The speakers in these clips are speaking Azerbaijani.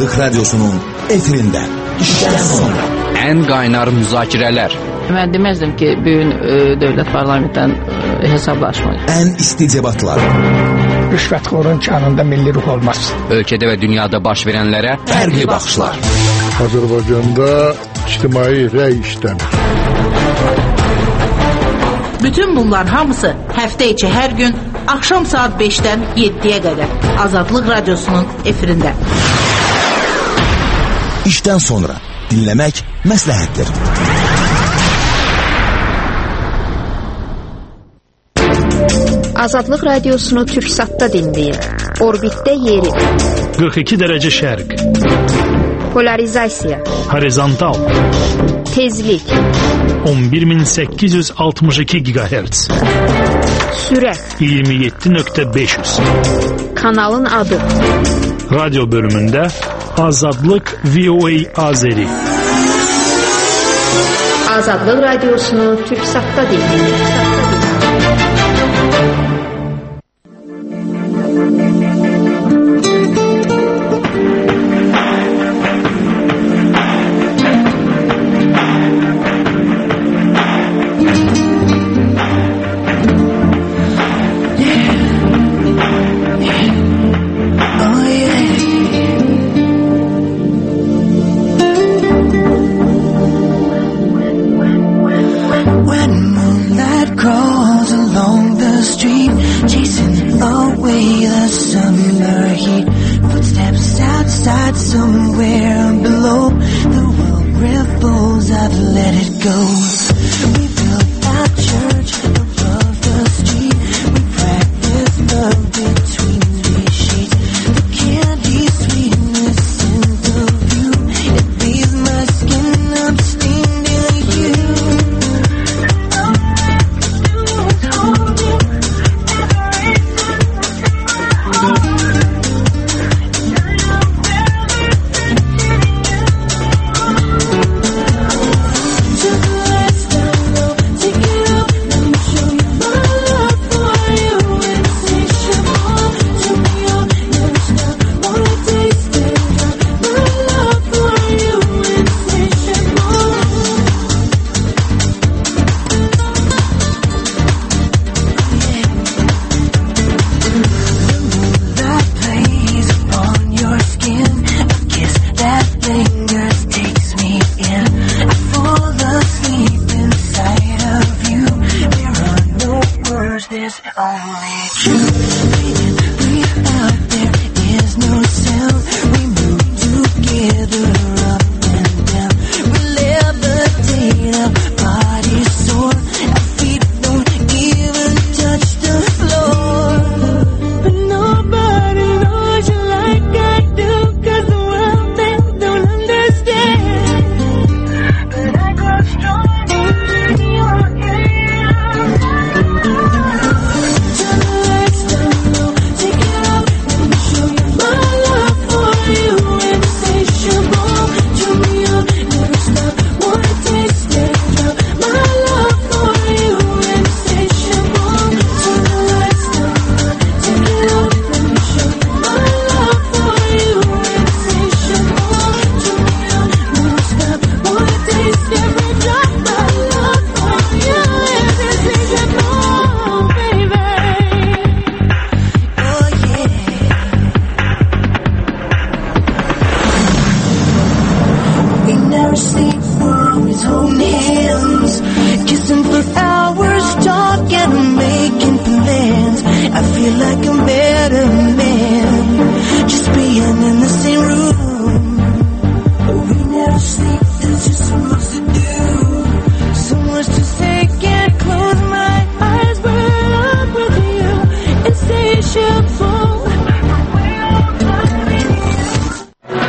Azadlık Radyosu'nun efirinde. İşten sonra. En kaynar müzakirələr. Mən deməzdim ki, bugün dövlət parlamentdən hesablaşmayın. En isticebatlar. Rüşvətxorun kanında milli ruh olmaz. Ölkədə və dünyada baş verənlərə Fərqli baxışlar. Azərbaycanda ictimai rəy işləmir. Bütün bunlar hamısı həftə içi hər gün axşam saat 5-dən 7-yə qədər Azadlıq Radyosu'nun efirində. İşten sonra dinlemek məsləhətdir. Azadlıq Radiosunu Türksat'ta dinleyin. Orbitdə yeri. 42 dərəcə şərq. Polarizasiya. Horizontal. Tezlik. 11862 GHz. Sürət. 27.500. Kanalın adı. Radyo bölümündə Azadlıq VOA Azeri. Azadlıq Radiosunu Türksat'ta dinleyin.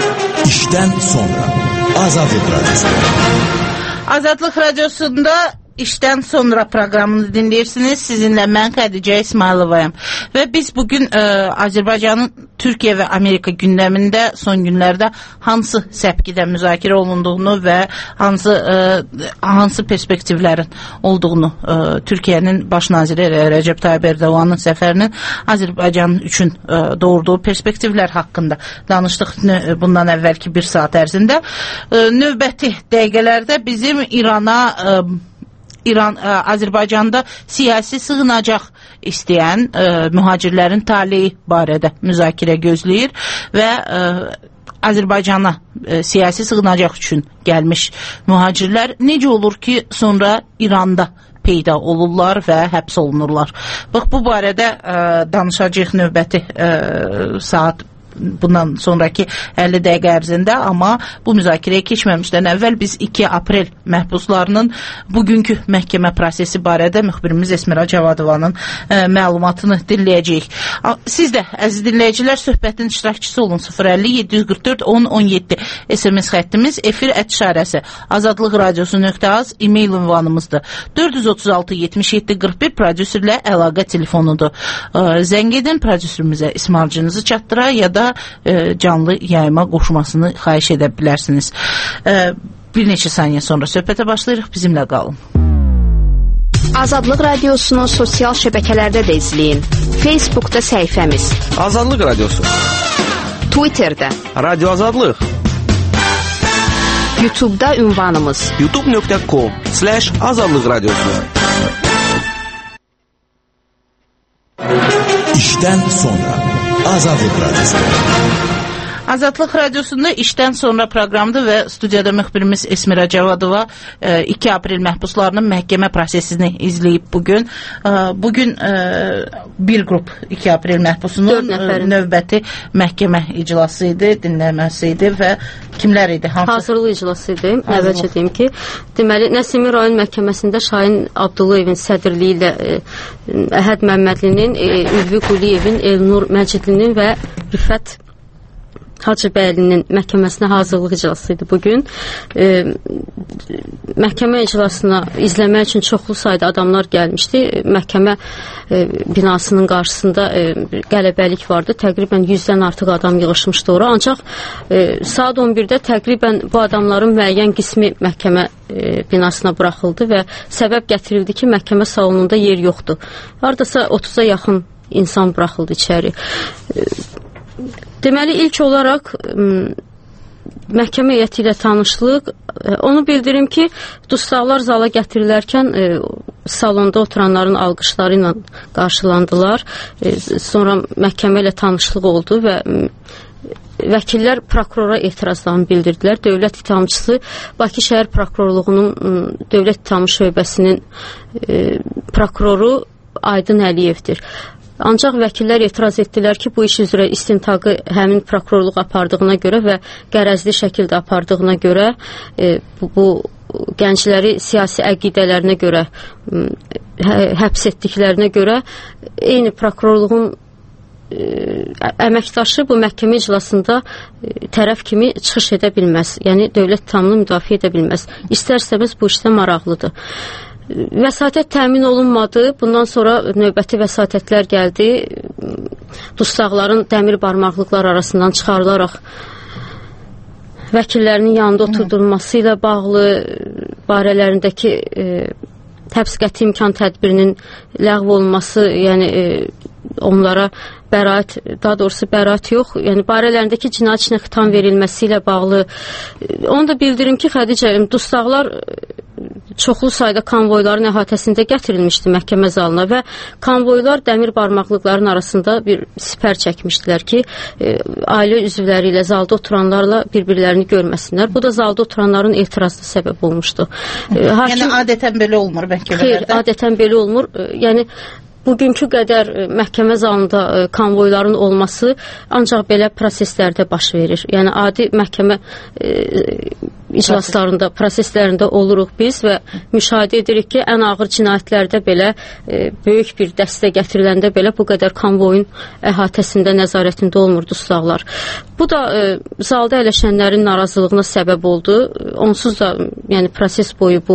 Azadlıq Radyosu'nda İşten sonra proqramını dinləyirsiniz. Sizinlə mən Xədicə İsmayılovayam. Və biz bugün Azərbaycanın Türkiyə və Amerika gündəmində son günlərdə hansı səpkidə müzakirə olunduğunu və hansı perspektivlərin olduğunu Türkiyənin baş naziri Rəcəb Tayyib Ərdoğanın səfərinin Azərbaycan üçün doğurduğu perspektivlər haqqında danışdıq bundan əvvəlki bir saat ərzində. Növbəti dəqiqələrdə bizim Azərbaycanda siyasi sığınacaq istəyən mühacirlərin taleyi barədə müzakirə gözləyir və Azərbaycana siyasi sığınacaq üçün gəlmiş mühacirlər necə olur ki, sonra İranda peyda olurlar və həbs olunurlar. Bax, bu barədə danışacağıq növbəti saat bundan sonraki 50 dəqiqə ərzində, amma bu müzakirəyə keçməmişdən əvvəl biz 2 aprel məhbuslarının bugünkü məhkəmə prosesi barədə müxbirimiz Esmira Cavadovanın məlumatını dinləyəcəyik. Siz də, əziz dinləyicilər, söhbətin iştirakçısı olun. 050-744-10-17 SMS xəttimiz, efir @şarəsi Azadlıq Radiosu.az e-mail ünvanımızdır. 436-77-41 prodüserlə əlaqə telefonudur. Zəng edin, prodüserimizə ismarcınızı çatdıra ya da canlı yayıma qoşmasını xahiş edə bilərsiniz. Bir neçə saniyə sonra söhbətə başlayırıq. Bizimlə qalın. Azadlıq Radiosunu sosial şəbəkələrdə də izləyin. Facebookda səhifəmiz Azadlıq Radiosu, Twitterdə, Radyo Azadlıq, YouTube'da ünvanımız youtube.com/Azadlıq Radiosu. İşten sonra Azadlıq Radiosu. Azadlıq Radiosunda işdən sonra proqramdır və studiyada müxbirimiz Esmira Cavadova 2 aprel məhbuslarının məhkəmə prosesini izləyib bugün. Bugün bir qrup 2 aprel məhbusunun növbəti məhkəmə iclası idi, dinləməsi idi və kimlər idi? Hazırlıq iclası idi. Əvvəlcə deyim ki, deməli Nəsimi rayon məhkəməsində Şahin Abdullayevin sədrliyi ilə Əhəd Məmmədlinin, Ülvi Quliyevin, Elnur Məcidlinin və Rüfət Hacıbəylinin məhkəməsinə hazırlıq iclası idi bugün. Məhkəmə iclasına izləmək üçün çoxlu sayda adamlar gəlmişdi. Məhkəmə binasının qarşısında qələbəlik vardı. Təqribən 100-dən artıq adam yığışmışdı ora. Ancaq saat 11-də təqribən bu adamların müəyyən qismi məhkəmə binasına buraxıldı və səbəb gətirildi ki, məhkəmə salonunda yer yoxdur. Hardasa 30-a yaxın insan buraxıldı içəri. Deməli, ilk olaraq məhkəmə heyəti ilə tanışlıq. Onu bildirim ki, dustaqlar zala gətirilərkən salonda oturanların alqışları ilə qarşılandılar. Sonra məhkəmə ilə tanışlıq oldu və vəkillər prokurora etirazlarını bildirdilər. Dövlət ittihamçısı Bakı şəhər prokurorluğunun dövlət ittihamı şöbəsinin prokuroru Aydın Əliyevdir. Ancaq vəkillər etiraz etdilər ki, bu iş üzrə istintaqı həmin prokurorluq apardığına görə və qərəzli şəkildə apardığına görə, bu gəncləri siyasi əqidələrinə görə həbs etdiklərinə görə eyni prokurorluğun əməkdaşı bu məhkəmə iclasında tərəf kimi çıxış edə bilməz. Yəni, dövlət ittihamını müdafiə edə bilməz. İstər-istəməz bu işdə maraqlıdır. Vəsatət təmin olunmadı. Bundan sonra növbəti vəsatətlər gəldi. Dustaqların dəmir barmaqlıqlar arasından çıxarılaraq vəkillərinin yanında oturdurulması ilə bağlı barələrindəki həbs qəti imkan tədbirinin ləğv olunması, yəni onlara bəraət, daha doğrusu bəraət yox, yəni barələrindəki cinayət işinə xitam verilməsi ilə bağlı. Onu da bildirim ki, Xədicə, dustaqlar çoxlu sayda konvoyların əhatəsində gətirilmişdi məhkəmə zalına və konvoylar dəmir barmaqlıqların arasında bir sipər çəkmişdilər ki, ailə üzvləri ilə zalda oturanlarla bir-birlərini görməsinlər. Bu da zalda oturanların etirazına səbəb olmuşdu. Yəni, adətən belə olmur məhkəmələrdə? Xeyr, adətən belə olmur. Yəni, bugünkü qədər məhkəmə zalında konvoyların olması ancaq belə proseslərdə baş verir. Yəni, adi məhkəmə iclaslarında, proseslərində oluruq biz və müşahidə edirik ki, ən ağır cinayətlərdə belə böyük bir dəstə gətiriləndə belə bu qədər konvoyun əhatəsində, nəzarətində olmur dustaqlar. Bu da zalda əyləşənlərin narazılığına səbəb oldu. Onsuz da yəni proses boyu bu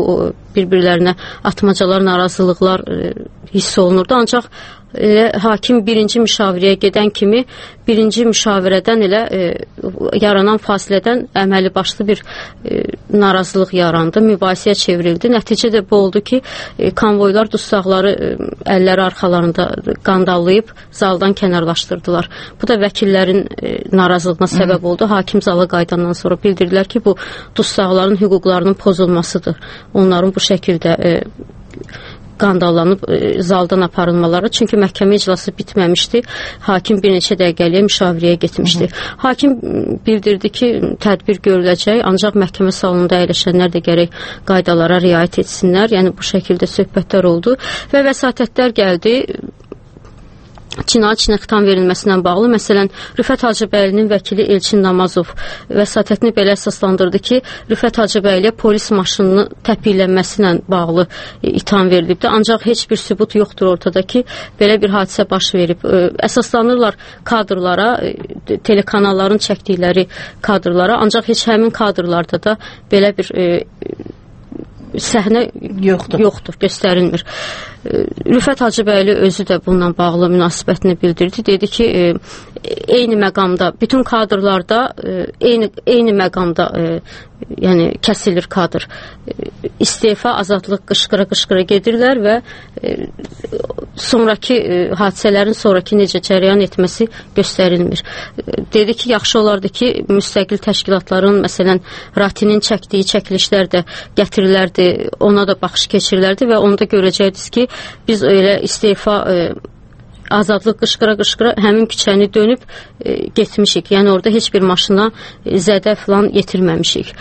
bir-birlərinə atmacalar, narazılıqlar hiss olunurdu. Ancaq hakim birinci müşavirəyə gedən kimi birinci müşavirədən elə yaranan fasilədən əməli başlı bir narazılıq yarandı, mübahisəyə çevrildi. Nəticə də bu oldu ki, konvoylar dustaqları əlləri arxalarında qandallayıb zaldan kənarlaşdırdılar. Bu da vəkillərin narazılığına səbəb oldu. Hakim zala qayıdandan sonra bildirdilər ki, bu dustaqların hüquqlarının pozulmasıdır. Onların bu şəkildə qandallanıb zaldan aparılmaları. Çünki məhkəmə iclası bitməmişdi. Hakim bir neçə dəqiqəliyə müşavirəyə getmişdi. Hakim bildirdi ki, tədbir görüləcək, ancaq məhkəmə salonunda əyləşənlər də gərək qaydalara riayət etsinlər. Yəni bu şəkildə söhbətlər oldu və vəsatətlər gəldi. Cinayət işinə xitam verilməsinə bağlı, məsələn, Rüfət Hacıbəylinin vəkili Elçin Namazov vəsatətini belə əsaslandırdı ki, Rüfət Hacıbəyliyə polis maşınını təpiklənməsinə bağlı itham verilibdir. Ancaq heç bir sübut yoxdur ortada ki, belə bir hadisə baş verib. Əsaslanırlar kadrlara, telekanalların çəkdikləri kadrlara, ancaq heç həmin kadrlarda da belə bir səhnə yoxdur, göstərilmir. Rüfət Hacıbəyli özü də bununla bağlı münasibətini bildirdi. Dedi ki, eyni məqamda, bütün kadrlarda eyni məqamda yəni kəsilir kadr. İstefa, azadlıq qışqıra-qışqıra gedirlər və sonraki hadisələrin sonraki necə cərəyan etməsi göstərilmir. Dedi ki, yaxşı olardı ki, müstəqil təşkilatların, məsələn, Ratinin çəkdiyi çəkilişlər də gətirilərdi, ona da baxış keçirilərdi və onda görəcəkdiniz ki, biz elə istefa, azadlıq qışqıra-qışqıra həmin küçəni dönüb getmişik. Yəni orada heç bir maşına zədə falan yetirməmişik.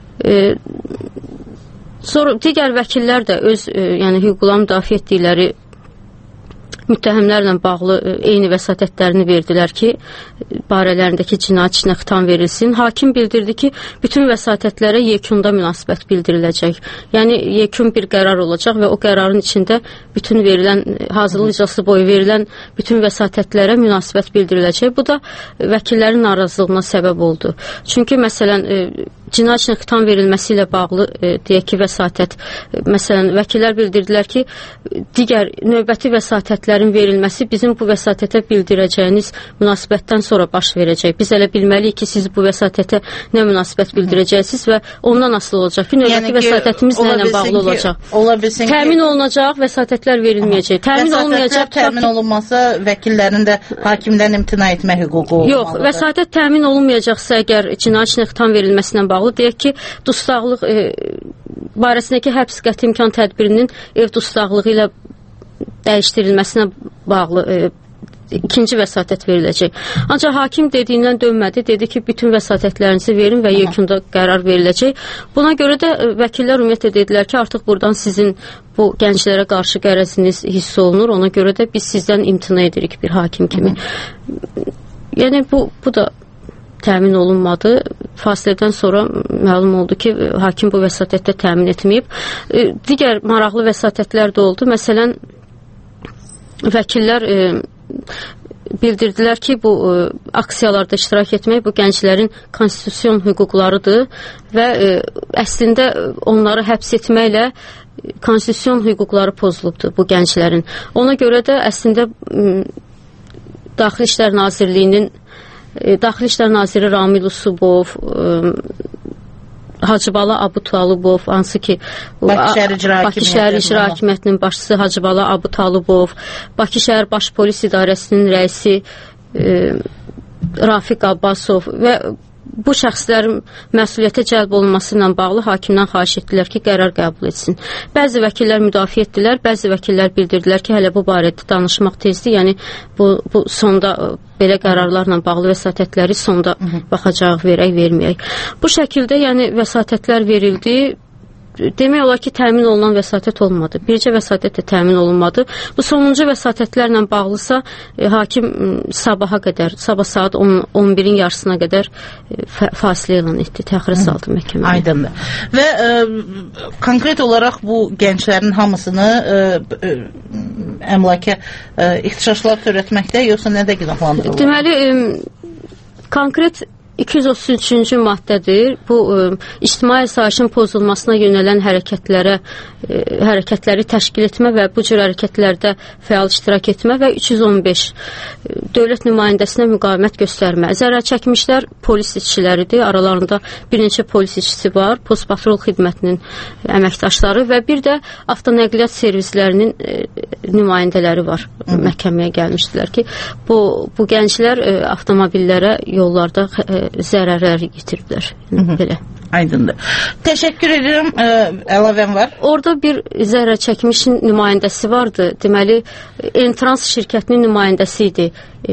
Sonra digər vəkillər də öz yəni hüquqlarını müdafiə etdikləri müttəhimlərlə bağlı eyni vəsatətlərini verdilər ki, barələrindəki cinayət işinə xitam verilsin. Hakim bildirdi ki, bütün vəsatətlərə yekunda münasibət bildiriləcək. Yəni, yekun bir qərar olacaq və o qərarın içində bütün verilən, hazırlıq iclası boyu verilən bütün vəsatətlərə münasibət bildiriləcək. Bu da vəkillərin narazılığına səbəb oldu. Çünki, məsələn, cinayət işinə xitam verilməsi ilə bağlı deyək ki, vəsatət, məsələn, vəkillər bildirdilər ki, digər növbəti vəsatətlərin verilməsi bizim bu vəsatətə bildirəcəyiniz münasibətdən sonra baş verəcək. Biz elə bilməliyik ki, siz bu vəsatətə nə münasibət bildirəcəksiniz və ondan asılı olacaq ki, növbəti vəsatətimiz nə ilə bağlı olacaq. Təmin olunacaq, vəsatətlər verilməyəcək. Təmin olunmayacaq. Təmin olunması vəkillərin də hakimdən imtina etmə hüququ olmalıdır. Yox, vəsatət təmin olunmayacaqsa əgər cinayət işinə xitam verilməsinə bağlı, deyək ki, dustaqlıq barəsindəki həbs qəti imkan tədbirinin ev dustaqlığı ilə dəyişdirilməsinə bağlı ikinci vəsatət veriləcək. Ancaq hakim dediyindən dönmədi, dedi ki, bütün vəsatətlərinizi verin və yekunda qərar veriləcək. Buna görə də vəkillər ümumiyyətlə dedilər ki, artıq buradan sizin bu gənclərə qarşı qərəziniz hiss olunur, ona görə də biz sizdən imtina edirik bir hakim kimi. Yəni, bu da təmin olunmadı. Fasilədən sonra məlum oldu ki, hakim bu vəsatətdə təmin etməyib. Digər maraqlı vəsatətlər də oldu. Məsələn, vəkillər bildirdilər ki, bu aksiyalarda iştirak etmək bu gənclərin konstitusiyon hüquqlarıdır və əslində onları həbs etməklə konstitusiyon hüquqları pozulubdur bu gənclərin. Ona görə də əslində Daxili İşlər Nazirliyinin Daxili İşlər Naziri Ramil Usubov, Hacıbala Abutalıbov, hansı ki Bakı şəhər İcra Hakimiyyətinin başçısı Hacıbala Abutalıbov, Bakı şəhər Baş Polis İdarəsinin rəisi Rafiq Abbasov və bu şəxslərin məsuliyyətə cəlb olunması ilə bağlı hakimdən xahiş etdilər ki, qərar qəbul etsin. Bəzi vəkillər müdafiə etdilər, bəzi vəkillər bildirdilər ki, hələ bu barədə danışmaq tezdir, yəni bu sonda belə qərarlarla bağlı vəsatətləri sonda baxacaq, verək, verməyək. Bu şəkildə yəni vəsatətlər verildi. Demək olar ki, təmin olunan vəsatət olmadı. Bircə vəsatət də təmin olunmadı. Bu sonuncu vəsatətlərlə bağlısa hakim sabaha qədər, sabah saat 11-in yarısına qədər fasilə elan etdi, təxirə saldı məhkəməyə. Aydındır. Və konkret olaraq bu gənclərin hamısını əmlaka ixtişaşlar törətməkdə, yoxsa nədə günahlandırılır? Deməli, konkret 233-cü maddədir. Bu ictimai asayişin pozulmasına yönələn hərəkətləri təşkil etmə və bu cür hərəkətlərdə fəal iştirak etmə və 315 dövlət nümayəndəsinə müqavimət göstərmə. Zərər çəkmişlər polis işçiləridir. Aralarında bir neçə polis işçisi var, postpatrol xidmətinin əməkdaşları və bir də avtonəqliyyat servislərinin nümayəndələri var. Məhkəməyə gəlmişdilər ki, bu gənclər avtomobillərə yollarda zərərlər yetiriblər. Belə. Aydındır. Təşəkkür edirəm. Əlavən var. Orada bir zərər çəkmişin nümayəndəsi vardı. Deməli, Entrans şirkətinin nümayəndəsi idi.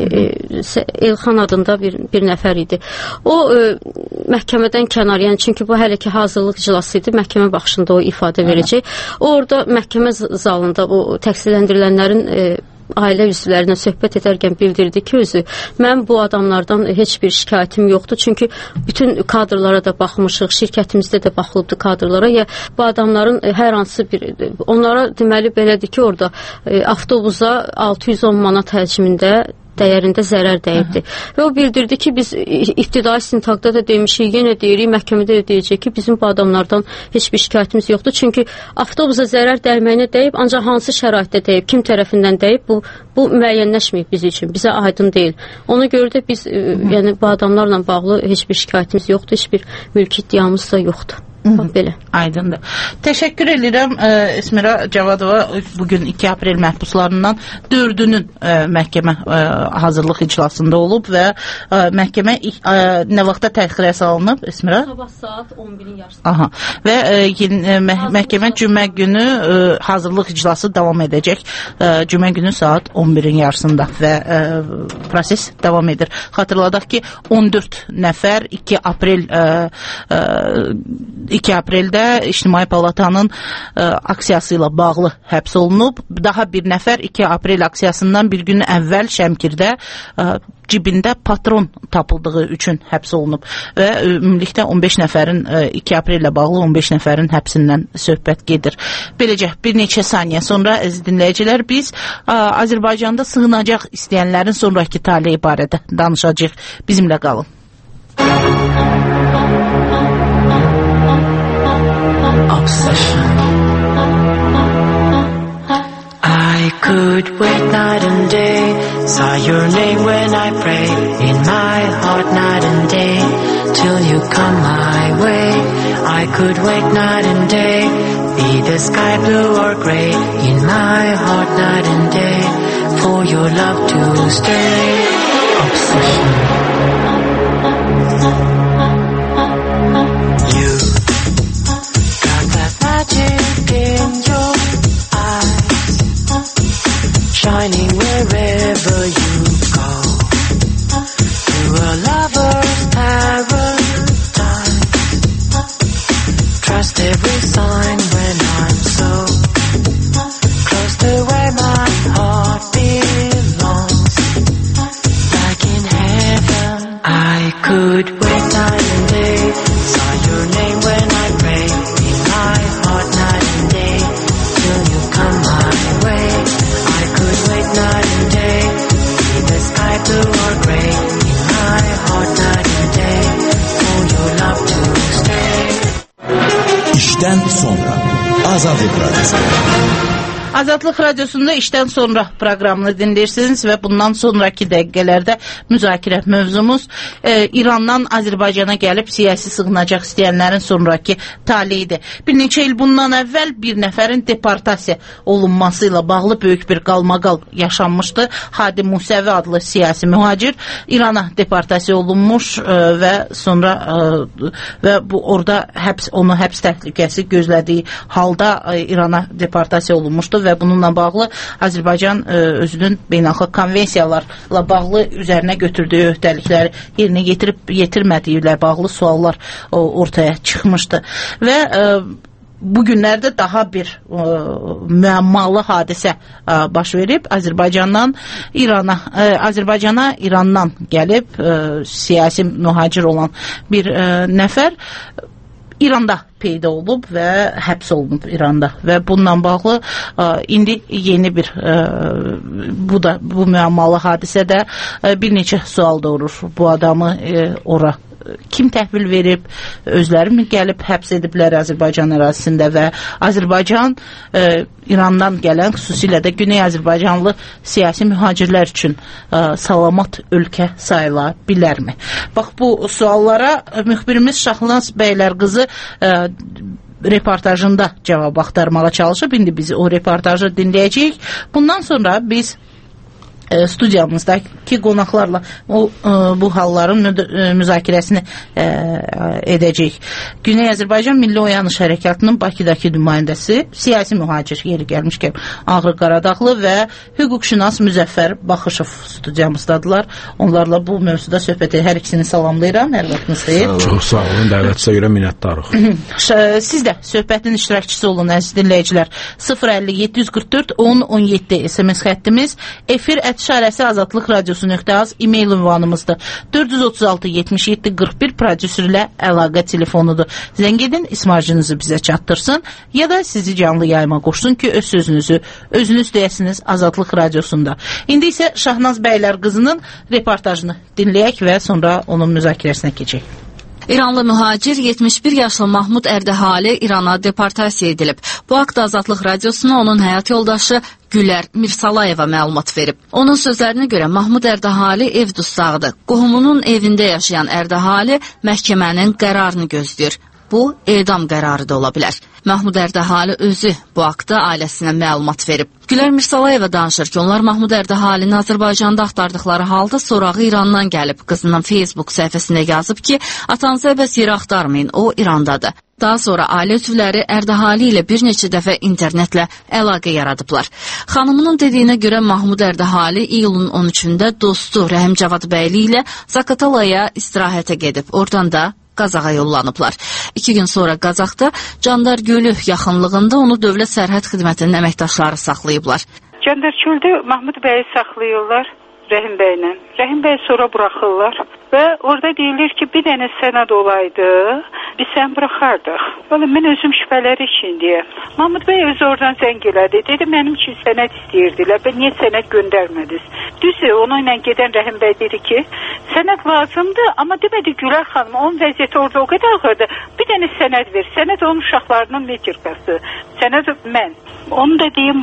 Elxan adında bir nəfər idi. O məhkəmədən kənar, yəni çünki bu hələ ki hazırlıq iclası idi. Məhkəmə baxışında o ifadə verəcək. O orada məhkəmə zalında o təqsirləndirilənlərin ailə üzvlərinə söhbət edərkən bildirdi ki, özü, mən bu adamlardan heç bir şikayətim yoxdur. Çünki bütün kadrlara da baxmışıq, şirkətimizdə də baxılıbdı kadrlara. Ya bu adamların hər hansı bir, onlara deməli belədir ki, orada avtobusa 610 manat həcmində dəyərində zərər dəyibdir. Və o bildirdi ki, biz ibtidai istintaqda da demişik, yenə deyirik, məhkəmədə də deyəcək ki, bizim bu adamlardan heç bir şikayətimiz yoxdur. Çünki avtobusa zərər dəyməyinə dəyib, ancaq hansı şəraitdə dəyib, kim tərəfindən dəyib, bu müəyyənləşməyib biz üçün, bizə aydın deyil. Ona görə də biz, yəni bu adamlarla bağlı heç bir şikayətimiz yoxdur, heç bir mülki iddiamız da yoxdur. Belə. Aydındır. Təşəkkür edirəm Esmira Cavadova. Bugün 2 aprel məhbuslarından 4-ünün məhkəmə hazırlıq iclasında olub və məhkəmə nə vaxta təxirə salınıb Esmira? Sabah saat 11-in yarısında. Aha. Və məhkəmə cümə günü hazırlıq iclası davam edəcək. Cümə günü saat 11-in yarısında və proses davam edir. Xatırladaq ki, 14 nəfər 2 apreldə İctimai Palatanın aksiyası ilə bağlı həbs olunub. Daha bir nəfər 2 aprel aksiyasından bir gün əvvəl Şəmkirdə cibində patron tapıldığı üçün həbs olunub və ümumilikdə 15 nəfərin 2 aprel ilə bağlı 15 nəfərin həbsindən söhbət gedir. Beləcə bir neçə saniyə sonra əziz dinləyicilər biz Azərbaycanda sığınacaq istəyənlərin sonraki taleyi barədə danışacağıq. Bizimlə qalın. Obsession. I could wait night and day, saw your name when I pray, in my heart night and day, till you come my way. I could wait night and day, be the sky blue or grey, in my heart night and day, for your love to stay. Obsession. Magic in your eyes, shining wherever you go, to a lover's paradise. Trust every sign when I'm so close to where my heart belongs, like in heaven. I could wait night and day, saw your name when I pray, in my heart night and day, till you come my way. I could wait night and day, be the sky blue or grey, in my heart night and day, for your love to stay. İşten sonra Azadlık Radyosu. Azadlıq Radiosunda işdən sonra proqramını dinləyirsiniz və bundan sonraki dəqiqələrdə müzakirə mövzumuz İrandan Azərbaycana gəlib siyasi sığınacaq istəyənlərin sonraki taleyidir. Bir neçə il bundan əvvəl bir nəfərin deportasiya olunması ilə bağlı böyük bir qalmaqal yaşanmışdı. Hadi Musəvi adlı siyasi mühacir İrana deportasiya olunmuş və sonra və bu orada onu həbs təhlükəsi gözlədiyi halda İrana deportasiya olunmuşdu və bununla bağlı Azərbaycan özünün beynəlxalq konvensiyalarla bağlı üzərinə götürdüyü öhdəlikləri yerinə yetirmədiyi ilə bağlı suallar ortaya çıxmışdı. Və bu günlərdə daha bir müəmmalı hadisə baş verib. Azərbaycana İrandan gəlib siyasi mühacir olan bir nəfər İranda peyda olub və həbs olunub İranda və bununla bağlı indi yeni bir bu müəmmalı hadisədə bir neçə sual doğurur. Bu adamı ora kim təhvil verib, özləri mi gəlib həbs ediblər Azərbaycan ərazisində və Azərbaycan İrandan gələn, xüsusilə də Güney Azərbaycanlı siyasi mühacirlər üçün salamat ölkə sayıla bilərmi? Bax, bu suallara müxbirimiz Şahnaz Bəylərqızı reportajında cavab axtarmağa çalışıb. İndi biz o reportajı dinləyəcəyik. Bundan sonra biz studiyamızdakı qonaqlarla bu halların müzakirəsini edəcəyik. Güney Azərbaycan Milli Oyanış Hərəkatının Bakıdakı nümayəndəsi, siyasi mühacir, yeri gəlmişkən Ağrı Qaradağlı və hüquqşünas Müzəffər Baxışov studiyamızdadılar. Onlarla bu mövzuda söhbəti hər ikisini salamlayıram. Hər vaxtınız xeyir. Çox sağ olun, dəvətinizə görə minnətdarıq. Siz də söhbətin iştirakçısı olun, əziz dinləyicilər. 050 744 10 17 SMS xəttimiz, efir @şarəsi azadlıq radiosu.az e-mail ünvanımızdır. 436 77 41 prodüser ilə əlaqə telefonudur. Zəng edin, ismarcınızı bizə çatdırsın ya da sizi canlı yayıma qoşsun ki, öz sözünüzü özünüz deyəsiniz Azadlıq radiosunda. İndi isə Şahnaz Bəylərqızının reportajını dinləyək və sonra onun müzakirəsinə keçək. İranlı mühacir 71 yaşlı Mahmud Ərdəhali İrana deportasiya edilib. Bu haqda Azadlıq radiosuna onun həyat yoldaşı Gülər Mirsalayeva məlumat verib. Onun sözlərinə görə Mahmud Ərdəhali ev dustağıdır. Qohumunun evində yaşayan Ərdəhali məhkəmənin qərarını gözləyir. Bu, edam qərarı da ola bilər. Mahmud Ərdəhali özü bu haqda ailəsinə məlumat verib. Gülər Mirsalayeva danışır ki, onlar Mahmud Ərdəhalini Azərbaycanda axtardıqları halda sorağı İrandan gəlib. Qızının Facebook səhifəsində yazıb ki, atanızı əbəs yerə axtarmayın, o İrandadır. Daha sonra ailə üzvləri Ərdəhali ilə bir neçə dəfə internetlə əlaqə yaradıblar. Xanımının dediyinə görə Mahmud Ərdəhali iyulun 13-də dostu Rəhim Cavadbəyli ilə Zaqatalaya istirahətə gedib. Oradan da Qazaxa yollanıblar. 2 gün sonra Qazaxda Candar Gölü yaxınlığında onu Dövlət Sərhəd Xidmətinin əməkdaşları saxlayıblar. Candar Göldə Mahmud bəyi saxlayırlar Rəhim bəylə. Rəhim bəyi sonra buraxırlar və orada deyilir ki, bir dənə sənəd olaydı, biz sən buraxardıq. Valla mən özüm şübhələri içindəyəm. Mahmud bəy özü oradan zəng elədi. Dedi, mənim üçün sənəd istəyirdilər və niyə sənəd göndərmədiniz? Düzdür, onunla gedən Rəhim bəy dedi ki, sənəd lazımdır, amma demədi Gülər xanım, onun vəziyyəti orada o qədər ağırdı. Bir dənə sənəd ver. Sənəd onun uşaqlarının metrikası. Sənəd mən. Onu da deyim,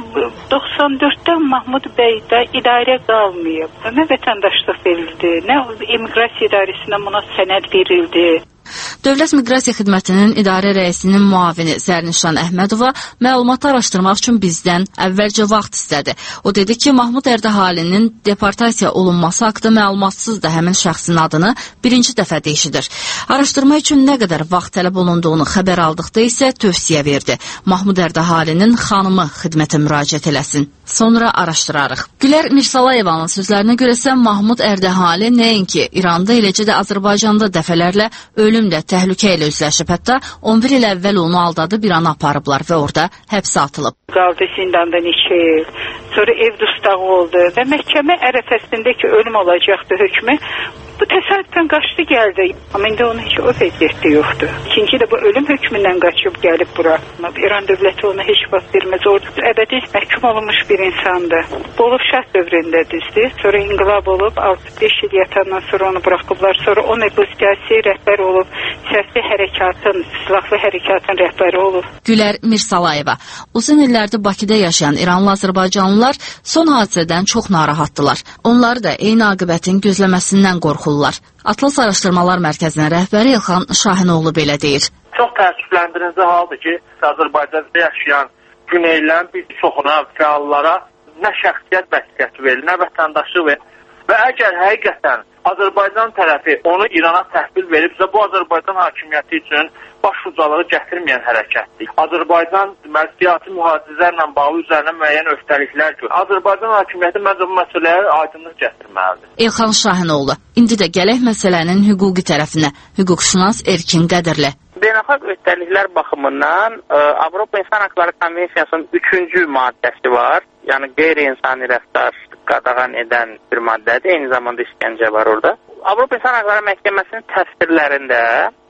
94-də Mahmud bəy də idarə qalmayıb. Nə vətəndaşlıq verildi, nə emiqrasiya idarəsindən buna sənəd verildi. Dövlət Miqrasiya Xidmətinin idarə rəisinin müavini Zərnişan Əhmədova məlumatı araşdırmaq üçün bizdən əvvəlcə vaxt istədi. O dedi ki, Mahmud Ərdəhalinin deportasiya olunması haqqında məlumatsız da həmin şəxsin adını birinci dəfə deyişidir. Araşdırma üçün nə qədər vaxt tələb olunduğunu xəbər aldıqda isə tövsiyə verdi. Mahmud Ərdahalinin xanımı xidmətə müraciət eləsin. Sonra araşdırarıq. Gülər Mirsalayevanın sözlərinə görə isə Mahmud Ərdəhali nəinki İranda, eləcə də Azərbaycanda dəfələrlə ölümlə, təhlükə ilə üzləşib. Hətta 11 il əvvəl onu aldadıb İrana aparıblar və orada həbsə atılıb. Qaldı zindanda neçə il. Sonra ev dustağı oldu və məhkəmə ərəfəsində ki, ölüm olacaqdı hökmü. Bu təsadüfən qaçdı gəldi. Amma indi onun heç o vəziyyətdə yoxdur. İkinci də bu ölüm hökmündən qaçıb gəlib bura. İran dövləti ona heç vaxt verməz. Orada əbədi məhkum olunmuş bir insandır. Bolov şah dövründə düzdür. Sonra inqilab olub, 6-5 il yatandan sonra onu buraxıblar. Sonra o siyasi rəhbər olub, siyasi hərəkatın, silahlı hərəkatın rəhbəri olub. Gülər Mirsalayeva. Uzun illərdir Bakıda yaşayan İranlı Azərbaycanlılar son hadisədən çox narahatdılar. Onlar da eyni aqibətin gözləməsindən qorxurlar. Atlas Araşdırmalar Mərkəzinin rəhbəri İlxan Şahinoğlu belə deyir. Çox təəssüfləndirici haldır ki, Azərbaycanda yaşayan güneylərin bir çoxuna, fəallara nə şəxsiyyət vəsiqəsi verilir, nə vətəndaşı verilir. Və əgər həqiqətən Azərbaycan tərəfi onu İrana təhvil veribsə, bu Azərbaycan hakimiyyəti üçün baş ucalığı gətirməyən hərəkətdir. Azərbaycan siyasi mühafizələrlə bağlı üzərinə müəyyən öhdəliklər görür. Azərbaycan hakimiyyəti məncə bu məsələyə aydınlıq gətirməlidir. İlxan Şahinoğlu, indi də gələk məsələnin hüquqi tərəfinə. Hüquqşünas Erkin Qədirli. Beynəlxalq öhdəliklər baxımından Avropa İnsan Haqları Konvensiyasının 3-cü maddəsi var. Yəni qeyri-insani rəftar qadağan edən bir maddədir. Eyni zamanda işgəncə var orada. Avropa İnsan Haqları Məhkəməsinin təsdirlərində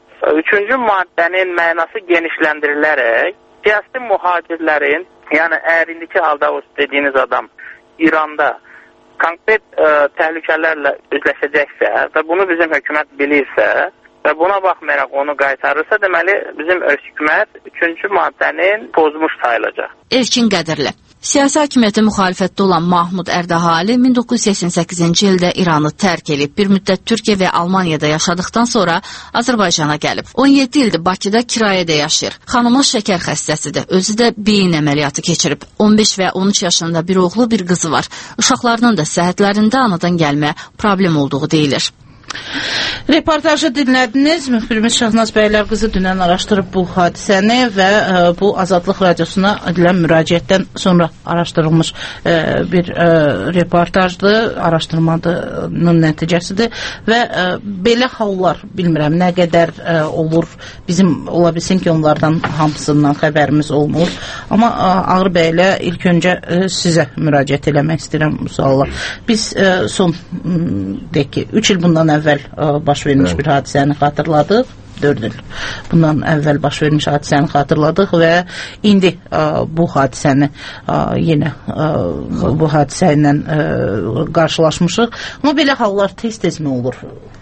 3-cü maddənin mənası genişləndirilərək siyasi mühacirlərin, yəni əgər indiki halda o dediyiniz adam İranda konkret təhlükələrlə üzləşəcəksə və bunu bizim hökumət bilirsə, və buna baxmayaraq onu qaytarırsa, deməli bizim hökumət 3-cü maddəni pozmuş sayılacaq. Elkin Qədirli. Siyasi hakimiyyətə müxalifətdə olan Mahmud Ərdəhali 1988-ci ildə İranı tərk edib, bir müddət Türkiyə və Almaniyada yaşadıqdan sonra Azərbaycana gəlib. 17 ildir Bakıda kirayədə yaşayır. Xanımı şəkər xəstəsidir, özü də beyin əməliyyatı keçirib. 15 və 13 yaşında bir oğlu, bir qızı var. Uşaqlarının da səhhətlərində anadan gəlmə problem olduğu deyilir. Reportajı dinlədiniz. Müxbirimiz Şahnaz Bəylər qızı dünən araşdırıb bu hadisəni və bu Azadlıq Radiosuna edilən müraciətdən sonra araşdırılmış bir reportajdır, araşdırmanın nəticəsidir və belə hallar, bilmirəm, nə qədər olur, bizim ola bilsin ki, onlardan hamısından xəbərimiz olmur, amma Ağır bəylə ilk öncə sizə müraciət eləmək istəyirəm bu sualla. Biz son, deyək ki, 3 il bundan əvvəl baş vermiş bir hadisəni xatırladıq. 4 il bundan əvvəl baş vermiş hadisəni xatırladıq və indi bu hadisəni yenə bu hadisə ilə qarşılaşmışıq. Amma belə hallar tez-tez mi olur?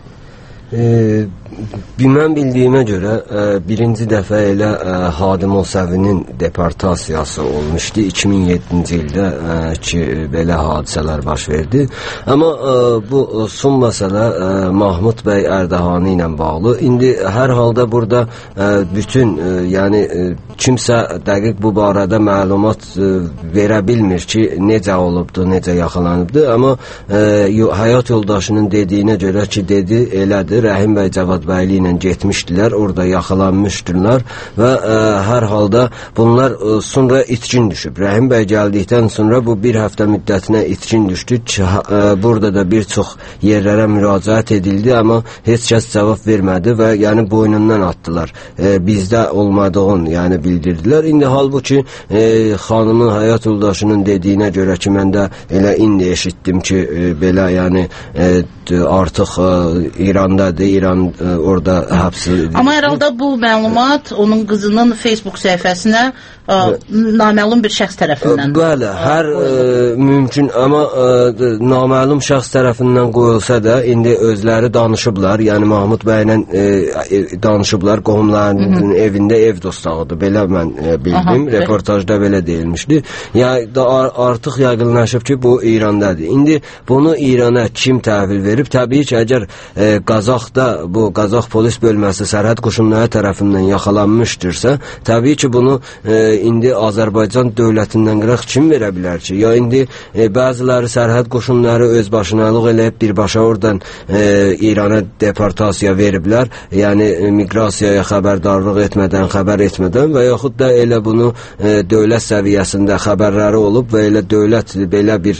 Mən bildiyimə görə birinci dəfə elə Hadim Osəvinin deportasiyası olmuşdu 2007-ci ildə ki, belə hadisələr baş verdi. Amma bu son məsələ Mahmud bəy Ərdəhani ilə bağlı. İndi hər halda burada bütün, yəni kimsə dəqiq bu barədə məlumat verə bilmir ki, necə olubdu, necə yaxalanıbdı. Amma həyat yoldaşının dediyinə görə ki, dedi, elədir. Rəhim bəy Cavadbəyli ilə getmişdilər, orada yaxalanmışdırlar və hər halda bunlar sonra itkin düşüb. Rəhim bəy gəldikdən sonra bu bir həftə müddətinə itkin düşdü. Burada da bir çox yerlərə müraciət edildi, amma heç kəs cavab vermədi və yəni boynundan atdılar. Bizdə olmadığını yəni bildirdilər. İndi halbuki xanımın həyat yoldaşının dediyinə görə ki, mən də elə indi eşitdim ki, belə yəni artıq İrandadır, İran orada həbsi... Amma hər halda bu məlumat onun qızının Facebook səhifəsinə naməlum bir şəxs tərəfindən... Bəli, hər mümkün, amma naməlum şəxs tərəfindən qoyulsa da, indi özləri danışıblar, yəni Mahmud bəylə danışıblar, qohumlarının evində ev dostağıdır, belə mən bildim, reportajda belə deyilmişdi. Artıq yaqınlaşıb ki, bu İrandadır. İndi bunu İrana kim təhvil verib? Təbii ki, əgər Qazaxda, bu Qazax polis bölməsi sərhəd qoşunları tərəfindən yaxalanmışdırsa, təbii ki, bunu indi Azərbaycan dövlətindən qıraq kim verə bilər ki? Ya indi bəziləri sərhəd qoşunları öz başınalıq eləyib birbaşa oradan İrana deportasiya veriblər, yəni miqrasiyaya xəbərdarlıq etmədən, xəbər etmədən və yaxud da elə bunu dövlət səviyyəsində xəbərləri olub və elə dövlət belə bir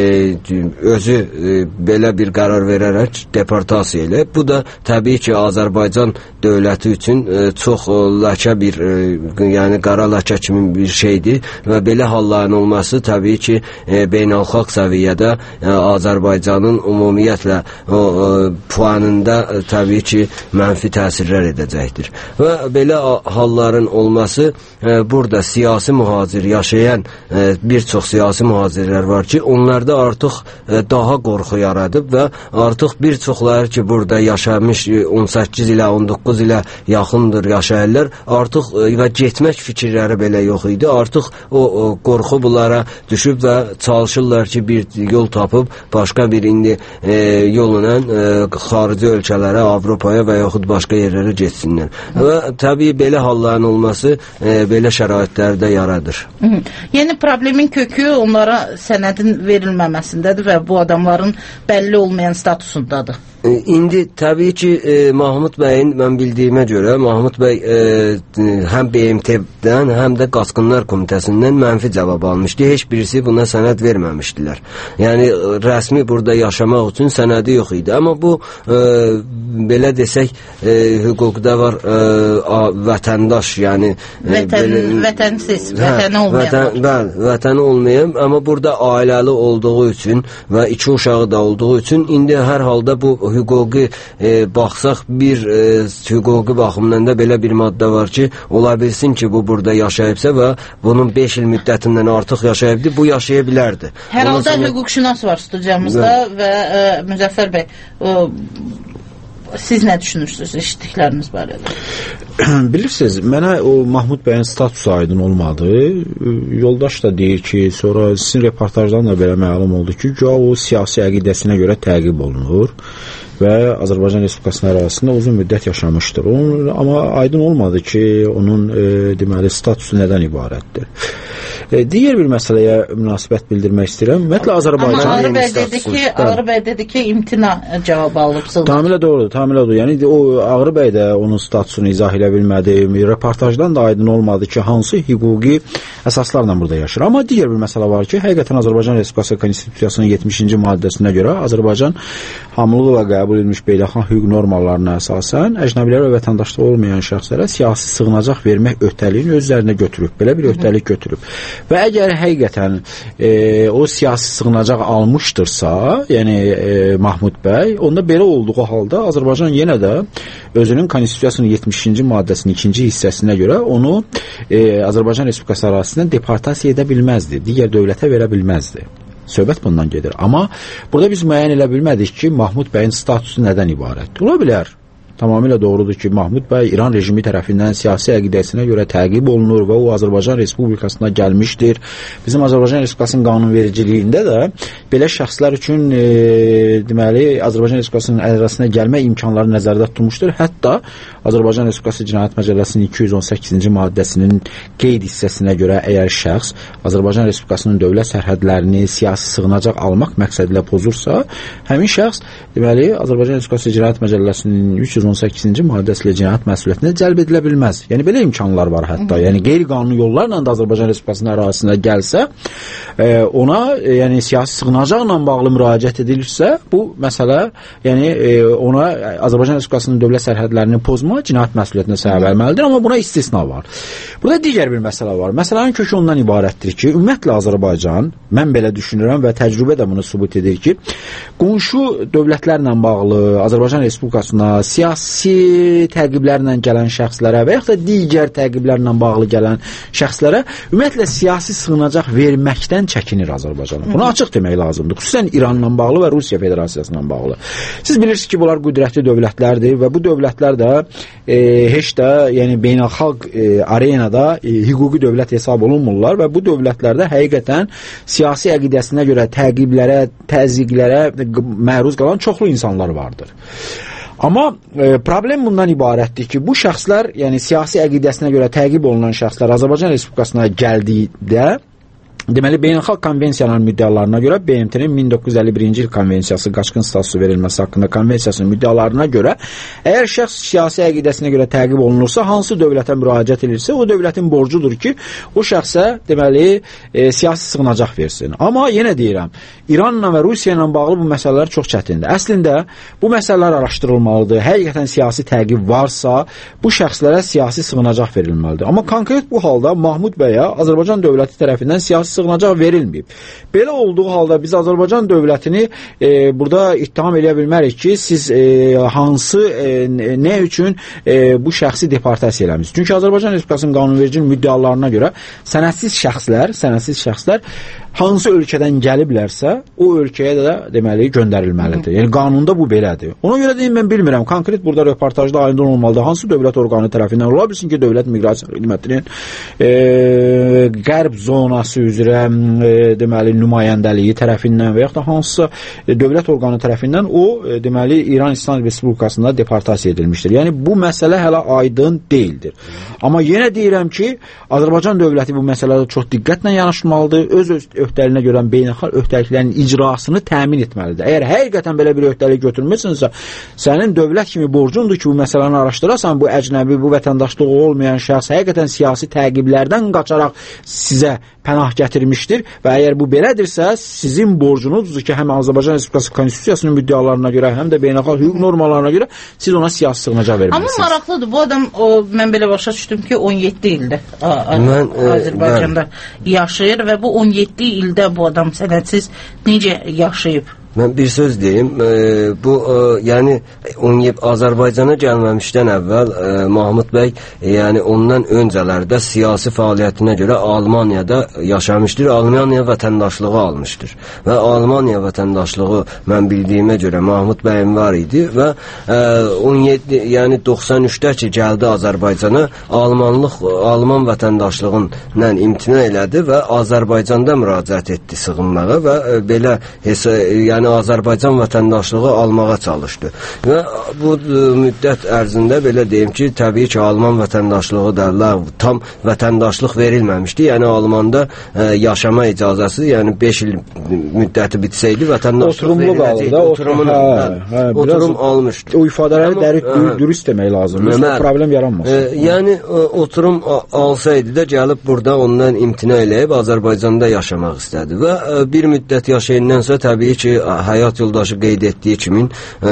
özü belə bir qərar verərək deportasiya eləyib. Bu da təbii ki, Azərbaycan dövləti üçün çox ləkə bir, yəni qara ləkə kimi bir şeydir və belə halların olması təbii ki, beynəlxalq səviyyədə Azərbaycanın ümumiyyətlə puanında təbii ki, mənfi təsirlər edəcəkdir. Və belə halların olması burada siyasi mühacir yaşayan bir çox siyasi mühacirlər var ki, onlarda artıq daha qorxu yaradıb və artıq bir çoxları ki, burada yaşamış 18 ilə 19 ilə yaxındır yaşayırlar, artıq və getmək fikirləri belə yox idi. Artıq o qorxu bunlara düşüb və çalışırlar ki, bir yol tapıb başqa bir indi yolla xarici ölkələrə, Avropaya və yaxud başqa yerlərə getsinlər. Və təbii belə halların olması belə şəraitlərdə yaradır. Yəni problemin kökü onlara sənədin verilməməsindədir və bu adamların bəlli olmayan statusundadır. İndi təbii ki, Mahmud bəyin, mən bildiyimə görə, Mahmud bəy həm BMT-dən, həm də Qaçqınlar Komitəsindən mənfi cavab almışdı. Heç birisi buna sənəd verməmişdilər. Yəni, rəsmi burada yaşamaq üçün sənədi yox idi. Amma bu, belə desək, hüquqda var vətəndaş, yəni... Vətənsiz, vətəni olmayan. Bəli, vətəni olmayan, amma burada ailəli olduğu üçün və 2 uşağı da olduğu üçün indi hər halda bu hüquqi baxsaq bir hüquqi baxımdan da belə bir maddə var ki, ola bilsin ki, bu burada yaşayıbsa və bunun 5 il müddətindən artıq yaşayıbdır, bu yaşaya bilərdi. Hər halda hüquqşünas var studiyamızda və Müzəffər bəy, siz nə düşünürsünüz eşitdikləriniz barədə? Bilirsiniz, mənə o Mahmud bəyin statusu aydın olmadı. Yoldaş da deyir ki, sonra sizin reportajdan da belə məlum oldu ki, o siyasi əqidəsinə görə təqib olunur və Azərbaycan Respublikasının ərazisində uzun müddət yaşamışdır. Amma aydın olmadı ki, onun deməli statusu nədən ibarətdir. Digər bir məsələyə münasibət bildirmək istəyirəm. Ümumiyyətlə Azərbaycan Ağrı bəy dedi ki, imtina cavabı alıb. Tamamilə doğrudur. Yəni o Ağrı bəy də onun statusunu izah edə bilmədi. Reportajdan da aydın olmadı ki, hansı hüquqi əsaslarla burada yaşır. Amma digər bir məsələ var ki, həqiqətən Azərbaycan Respublikası Konstitusiyasının 70-ci maddəsinə görə Azərbaycan hamılıqla qəbul edilmiş beynəlxalq hüquq normalarına əsasən əcnəbilərə və vətəndaşlığı olmayan şəxslərə siyasi sığınacaq vermək öhdəliyini öz üzərinə götürüb. Belə bir öhdəlik götürüb. Və əgər həqiqətən o siyasi sığınacaq almışdırsa, yəni Mahmud bəy, onda belə olduğu halda Azərbaycan yenə də özünün Konstitusiyasının 70-ci maddəsinin 2-ci hissəsinə görə onu Azərbaycan Respublikası ərazisindən deportasiya edə bilməzdi, digər dövlətə verə bilməzdi. Söhbət bundan gedir. Amma burada biz müəyyən edə bilmədik ki, Mahmud bəyin statusu nədən ibarətdir. Ola bilər. Tamamilə doğrudur ki, Mahmud bəy İran rejimi tərəfindən siyasi əqidəsinə görə təqib olunur və o Azərbaycan Respublikasına gəlmişdir. Bizim Azərbaycan Respublikasının qanunvericiliyində də belə şəxslər üçün deməli Azərbaycan Respublikasının ərazisine gəlmə imkanları nəzərdə tutulmuşdur. Hətta Azərbaycan Respublikası Cinayət Məcəlləsinin 218-ci maddəsinin qeyd hissəsinə görə əgər şəxs Azərbaycan Respublikasının dövlət sərhədlərini siyasi sığınacaq almaq məqsədilə pozursa, həmin şəxs deməli Azərbaycan Respublikası Cinayət Məcəlləsinin 318-ci maddəsi ilə cinayət məsuliyyətinə cəlb edilə bilməz. Yəni belə imkanlar var hətta. Yəni qeyri-qanuni yollarla da Azərbaycan Respublikasının ərazisinə gəlsə, ona yəni siyasi sığınacaqla bağlı müraciət edilirsə, bu məsələ yəni ona Azərbaycan Respublikasının dövlət sərhədlərini pozma cinayət məsuliyyətinə səbəb verməlidir, amma buna istisna var. Burada digər bir məsələ var. Məsələnin kökü ondan ibarətdir ki, ümumiyyətlə Azərbaycan, mən belə düşünürəm və təcrübə də bunu sübut edir ki, qonşu dövlətlərlə bağlı Azərbaycan Respublikasına siyasi təqiblərlə gələn şəxslərə və yaxud da digər təqiblərlə bağlı gələn şəxslərə ümumiyyətlə siyasi sığınacaq verməkdən çəkinir Azərbaycan. Bunu açıq demək lazımdır. Xüsusən İranla bağlı və Rusiya Federasiyasına bağlı. Siz bilirsiniz ki, bunlar qüdrətli dövlətlərdir və bu dövlətlər də heç də yəni beynəlxalq arenada hüquqi dövlət hesab olunmurlar və bu dövlətlərdə həqiqətən siyasi əqidəsinə görə təqiblərə, təzyiqlərə məruz qalan çoxlu insanlar vardır. Amma problem bundan ibarətdir ki, bu şəxslər, yəni siyasi əqidəsinə görə təqib olunan şəxslər Azərbaycan Respublikasına gəldikdə deməli, beynəlxalq konvensiyanın müddəalarına görə BMT-nin 1951-ci il konvensiyası qaçqın statusu verilməsi haqqında konvensiyasının müddəalarına görə əgər şəxs siyasi əqidəsinə görə təqib olunursa, hansı dövlətə müraciət edirsə, o dövlətin borcudur ki, o şəxsə deməli, siyasi sığınacaq versin. Amma yenə deyirəm, İranla və Rusiya ilə bağlı bu məsələlər çox çətindir. Əslində, bu məsələlər araşdırılmalıdır. Həqiqətən siyasi təqib varsa, bu şəxslərə siyasi sığınacaq verilməlidir. Amma konkret bu halda Mahmud bəyə Azərbaycan dövləti tərəfindən siyasi sığınacaq verilməyib. Belə olduğu halda biz Azərbaycan dövlətini burada ittiham edə bilmərik ki, siz hansı, nə üçün bu şəxsi deportasiya eləmişsiniz? Çünki Azərbaycan Respublikasının qanunverici müddəalarına görə sənədsiz şəxslər hansı ölkədən gəliblərsə, o ölkəyə də deməli göndərilməlidir. Yəni qanunda bu belədir. Ona görə deyim, mən bilmirəm, konkret burada reportajda aydın olmalıdır. Hansı dövlət orqanı tərəfindən ola bilsin ki, Dövlət Miqrasiya Xidmətinin qərb zonası üzrə deməli nümayəndəliyi tərəfindən və yaxud da hansısa dövlət orqanı tərəfindən o deməli İran İslam Respublikasında deportasiya edilmişdir. Yəni bu məsələ hələ aydın deyildir. Amma yenə deyirəm ki, Azərbaycan dövləti bu məsələdə çox diqqətlə yanaşmalıdır. Öz öhdəliyinə görə beynəlxalq öhdəliklərin icrasını təmin etməlidir. Əgər həqiqətən belə bir öhdəlik götürmüsünsə, sənin dövlət kimi borcundur ki, bu məsələni araşdırasan, bu əcnəbi, bu vətəndaşlığı olmayan şəxs həqiqətən siyasi təqiblərdən qaçaraq sizə pənah gətirmişdir və əgər bu belədirsə, sizin borcunuzdur ki, həm Azərbaycan Respublikası Konstitusiyasının müddəalarına görə, həm də beynəlxalq hüquq normalarına görə siz ona siyasi sığınacaq verməlisiniz. Amma maraqlıdır, bu adam, mən belə başa düşdüm ki, 17 ildir Azərbaycanda yaşayır və bu 17 ildə bu adam sənədsiz necə yaşayıb? Mən bir söz deyim. Bu yəni Azərbaycana gəlməmişdən əvvəl Mahmud bəy yəni ondan öncələrdə siyasi fəaliyyətinə görə Almaniyada yaşamışdır. Almaniya vətəndaşlığı almışdır. Və Almaniya vətəndaşlığı mən bildiyimə görə Mahmud bəyin var idi və 17 93-də ki gəldi Azərbaycana Alman vətəndaşlığından imtina elədi və Azərbaycanda müraciət etdi sığınmağa və belə yəni Azərbaycan vətəndaşlığı almağa çalışdı. Və bu müddət ərzində belə deyim ki, təbii ki, Alman vətəndaşlığı da tam vətəndaşlıq verilməmişdi. Yəni Almanda yaşama icazəsi, yəni 5 il müddəti bitsəydi vətəndaşlıq veriləcəkdi. Oturum almışdı. O ifadələri dürüst demək lazımdır. Problem yaranmasın. Yəni oturum alsaydı da gəlib burada ondan imtina eləyib Azərbaycanda yaşamaq istədi və bir müddət yaşayandan sonra təbii ki, həyat yoldaşı qeyd etdiyi kimi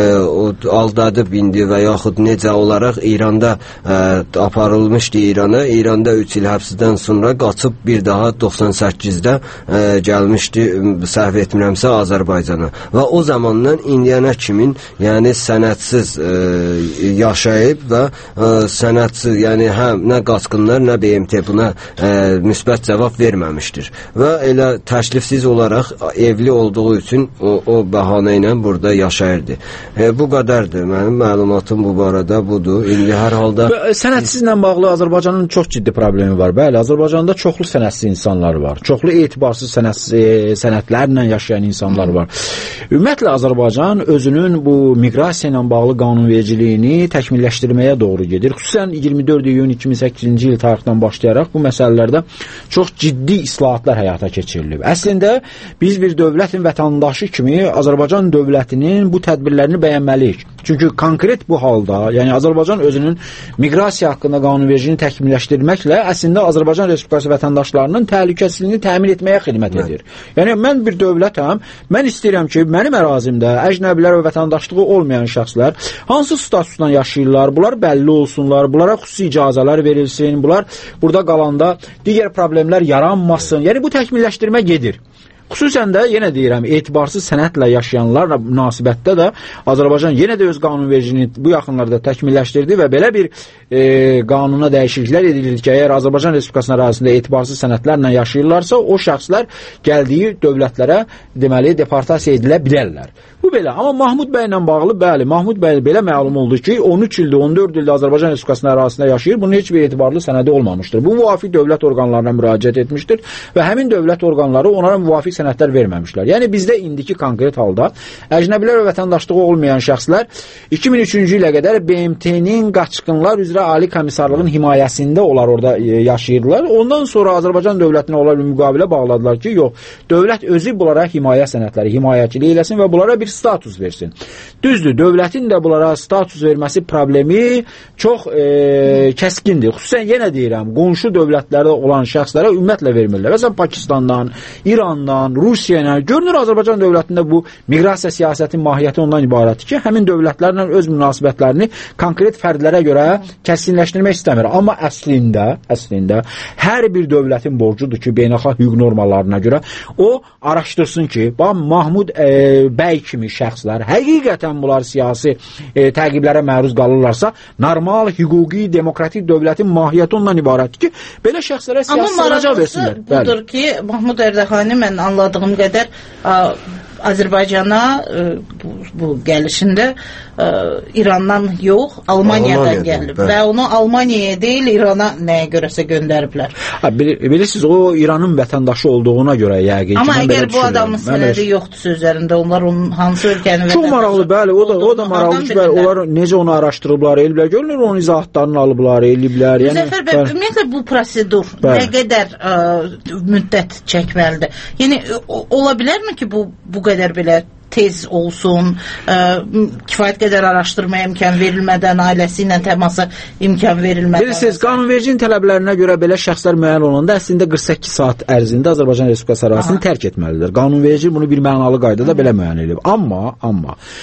aldadıb indi və yaxud necə olaraq İranda aparılmışdı İrana. İranda 3 il həbsdən sonra qaçıb bir daha 98-də gəlmişdi, səhv etmirəmsə Azərbaycana. Və o zamandan indiyənə kimin yəni sənədsiz yaşayıb və sənədsiz, yəni həm nə qaçqınlar, nə BMT buna müsbət cavab verməmişdir. Və elə təklifsiz olaraq evli olduğu üçün o bəhanə ilə burada yaşayırdı. Bu qədərdir. Mənim məlumatım bu barədə budur. İndi hər halda sənədsizlə bağlı Azərbaycanın çox ciddi problemi var. Bəli, Azərbaycanda çoxlu sənədsiz insanlar var. Çoxlu etibarsız sənədlərlə yaşayan insanlar var. Ümumiyyətlə Azərbaycan özünün bu miqrasiya ilə bağlı qanunvericiliyini təkmilləşdirməyə doğru gedir. Xüsusən 24 iyun 2008-ci il tarixdən başlayaraq bu məsələlərdə çox ciddi islahatlar həyata keçirilib. Əslində biz bir dövlətin vətəndaşı kimi Azərbaycan dövlətinin bu tədbirlərini bəyənməliyik. Çünki konkret bu halda, yəni Azərbaycan özünün miqrasiya haqqında qanunvericiliyini təkmilləşdirməklə əslində Azərbaycan Respublikası vətəndaşlarının təhlükəsizliyini təmin etməyə xidmət edir. Yəni mən bir dövlətəm, mən istəyirəm ki, mənim ərazimdə əcnəbilər və vətəndaşlığı olmayan şəxslər hansı statusdan yaşayırlar, bunlar bəlli olsunlar, bunlara xüsusi icazələr verilsin, bunlar burada qalanda digər problemlər yaranmasın. Yəni bu təkmilləşdirmə gedir. Xüsusən də yenə deyirəm, etibarsız sənədlə yaşayanlarla münasibətdə də Azərbaycan yenə də öz qanunvericiliyini bu yaxınlarda təkmilləşdirdi və belə bir qanuna dəyişikliklər edilir ki, əgər Azərbaycan Respublikasının ərazisində etibarsız sənədlərlə yaşayırlarsa, o şəxslər gəldiyi dövlətlərə deməli deportasiya edilə bilərlər. Bu belə. Amma Mahmud bəylə bağlı, bəli, Mahmud bəy belə məlum oldu ki, 13 ildir, 14 ildir Azərbaycan Respublikasının ərazisində yaşayır. Bunun heç bir etibarlı sənədi olmamışdır. Bu müvafiq dövlət orqanlarına müraciət etmişdir və həmin dövlət orqanları onlara müvafiq sənədlər verməmişlər. Yəni bizdə indiki konkret halda əcnəbilər və vətəndaşlığı olmayan şəxslər 2003-cü ilə qədər BMT-nin qaçqınlar üzrə Ali Komissarlığın himayəsində onlar orada yaşayırdılar. Ondan sonra Azərbaycan dövlətinə onlar bir müqavilə bağladılar ki, yox, dövlət özü bunlara himayə sənədləri, himayəçilik eləsin və bunlara bir status versin. Düzdür, dövlətin də bunlara status verməsi problemi çox kəskindir. Xüsusən yenə deyirəm, qonşu dövlətlərdə olan şəxslərə ümumiyyətlə vermirlər. Məsələn, Pakistandan, İrandan, Rusiya ilə görünür Azərbaycan dövlətində bu miqrasiya siyasətinin mahiyyəti ondan ibarətdir ki, həmin dövlətlərlə öz münasibətlərini konkret fərdlərə görə kəskinləşdirmək istəmir. Amma əslində hər bir dövlətin borcudur ki, beynəlxalq hüquq normalarına görə o araşdırsın ki, Mahmud bəy kimi şəxslər həqiqətən bunlar siyasi təqiblərə məruz qalırlarsa, normal, hüquqi, demokratik dövlətin mahiyyəti ondan ibarətdir ki, belə şəxslərə siyasi sığınacaq versinlər. Amma maraqlısı budur ki, Mahmud Ərdəxani mən anladığım qədər Azərbaycana bu gəlişində İrandan yox, Almaniyadan gəlib və onu Almaniyaya deyil, İrana nəyə görəsə göndəriblər. Bilirsiniz, o İranın vətəndaşı olduğuna görə yəqin ki, amma əgər bu adamın sənədi yoxdur sözlərində, onlar onun hansı ölkənin vətəndaşı? Çox maraqlı, bəli, o da maraqlı, bəli, onlar necə onu araşdırıblar, eliblər, görünür, onun izahatlarını alıblar, eliblər. Müzəffər bəy, ümumiyyətlə bu prosedur nə qədər müddət çəkməlidir? Yəni, ola bilərmi ki, bu qədər belə tez olsun, kifayət qədər araşdırmaya imkan verilmədən, ailəsi ilə təmasa imkan verilmədən. Bilirsiniz, qanunvericinin tələblərinə görə belə şəxslər müəyyən olanda əslində 48 saat ərzində Azərbaycan Respublikası ərazisini tərk etməlidir. Qanunverici bunu bir mənalı qaydada belə müəyyən edib. Amma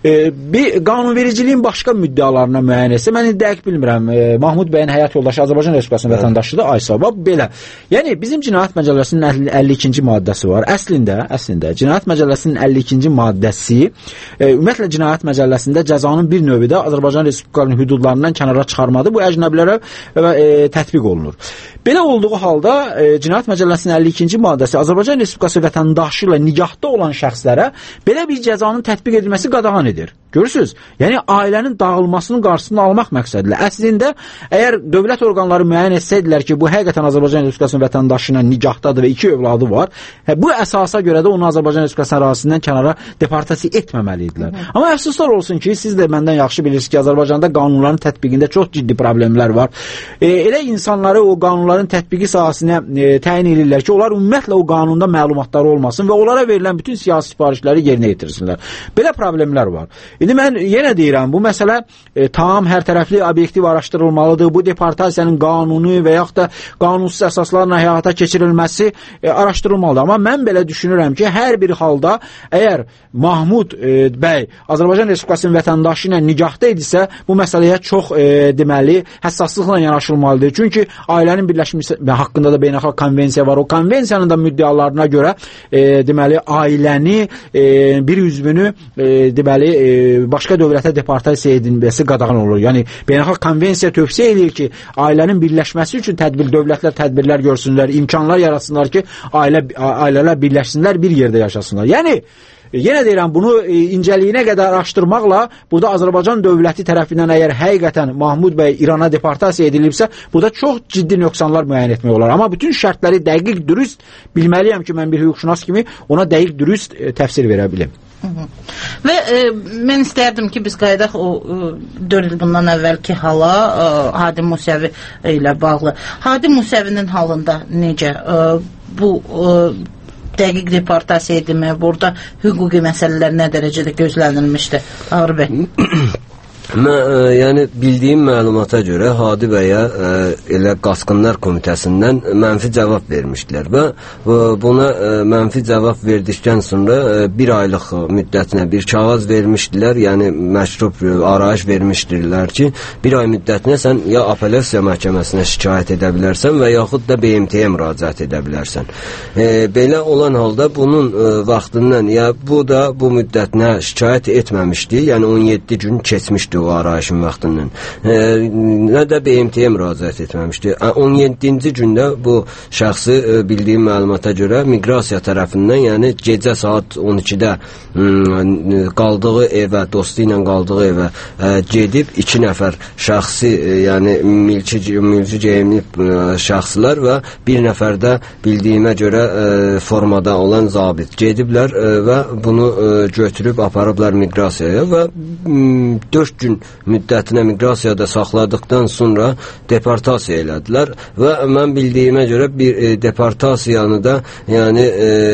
Bir qanunvericiliyin başqa müddəalarına müəyyən etsə, mən dəqiq bilmirəm. Mahmud bəyin həyat yoldaşı Azərbaycan Respublikasının vətəndaşıdır, Aysava belə. Yəni bizim Cinayət Məcəlləsinin 52-ci maddəsi var. Əslində Cinayət Məcəlləsinin 52-ci maddəsi ümumiyyətlə Cinayət Məcəlləsində cəzanın bir növü də Azərbaycan Respublikasının hüdudlarından kənara çıxarmadır. Bu əcnəbilərə tətbiq olunur. Belə olduğu halda Cinayət Məcəlləsinin 52-ci maddəsi Azərbaycan Respublikası vətəndaşı ilə nigahda olan şəxslərə belə bir cəzanın tətbiq edilməsi qadağan edir. Görürsünüz? Yəni ailənin dağılmasının qarşısını almaq məqsədilə. Əslində əgər dövlət orqanları müəyyən etsəydilər ki, bu həqiqətən Azərbaycan Respublikasının vətəndaşı ilə nigahdadır və 2 övladı var, bu əsasa görə də onu Azərbaycan Respublikası ərazisindən kənara deportasiya etməməliydilər. Amma əfsuslar olsun ki, siz də məndən yaxşı bilirsiniz ki, Azərbaycanda qanunların tətbiqində çox ciddi problemlər var. Elə insanları o qanunların tətbiqi sahəsinə təyin edirlər ki, onlar ümumiyyətlə o qanunda məlumatları olmasın və onlara verilən bütün siyasi sifarişləri yerinə yetirsinlər. Belə problemlər var. İndi mən yenə deyirəm, bu məsələ tam hər tərəfli obyektiv araşdırılmalıdır. Bu deportasiyanın qanuni və yaxud da qanunsuz əsaslarla həyata keçirilməsi araşdırılmalıdır. Amma mən belə düşünürəm ki, hər bir halda əgər Mahmud bəy Azərbaycan Respublikasının vətəndaşı ilə nigahda idisə, bu məsələyə çox deməli həssaslıqla yanaşılmalıdır. Çünki ailənin birləşməsi haqqında da beynəlxalq konvensiya var. O konvensiyanın da müddəalarına görə deməli ailəni bir üzvünü deməli başqa dövlətə deportasiya edilməsi qadağan olur. Yəni beynəlxalq konvensiya tövsiyə edir ki, ailənin birləşməsi üçün dövlətlər tədbirlər görsünlər, imkanlar yaratsınlar ki, ailələr birləşsinlər, bir yerdə yaşasınlar. Yəni yenə deyirəm, bunu incəliyinə qədər araşdırmaqla burada Azərbaycan dövləti tərəfindən əgər həqiqətən Mahmud bəy İrana deportasiya edilibsə, burada çox ciddi nöqsanlar müəyyən etmək olar. Amma bütün şərtləri dəqiq, dürüst bilməliyəm ki, mən bir hüquqşünas kimi ona dəqiq, dürüst təfsir verə bilim. Və mən istərdim ki, biz qayıdaq o 4 il bundan əvvəlki hala Hadi Musəvi ilə bağlı. Hadi Musəvinin halında necə bu dəqiq deportasiya edilmə, burada hüquqi məsələlər nə dərəcədə gözlənilmişdi? Ağır bəy. Yəni bildiyim məlumata görə Hadi bəyə elə Qaçqınlar Komitəsindən mənfi cavab vermişdilər və buna mənfi cavab verdikdən sonra bir aylıq müddətinə bir kağız vermişdilər, yəni məşrub arayış vermişdirlər ki, bir ay müddətinə sən ya apellyasiya məhkəməsinə şikayət edə bilərsən və yaxud da BMT-yə müraciət edə bilərsən. Belə olan halda bunun vaxtından ya bu da bu müddətinə şikayət etməmişdi, yəni 17 gün keçmişdi o arayışın vaxtından. Nə də BMT-yə müraciət etməmişdi. 17-ci gündə bu şəxsi bildiyim məlumata görə miqrasiya tərəfindən, yəni gecə saat 12-də qaldığı evə, dostu ilə qaldığı evə gedib 2 nəfər şəxsi, yəni mülki geyimli şəxslər və bir nəfər də bildiyimə görə formada olan zabit gediblər və bunu götürüb aparıblar miqrasiyaya və 4 gün müddətinə miqrasiyada saxladıqdan sonra deportasiya elədilər və mən bildiyimə görə bir deportasiyanı da yəni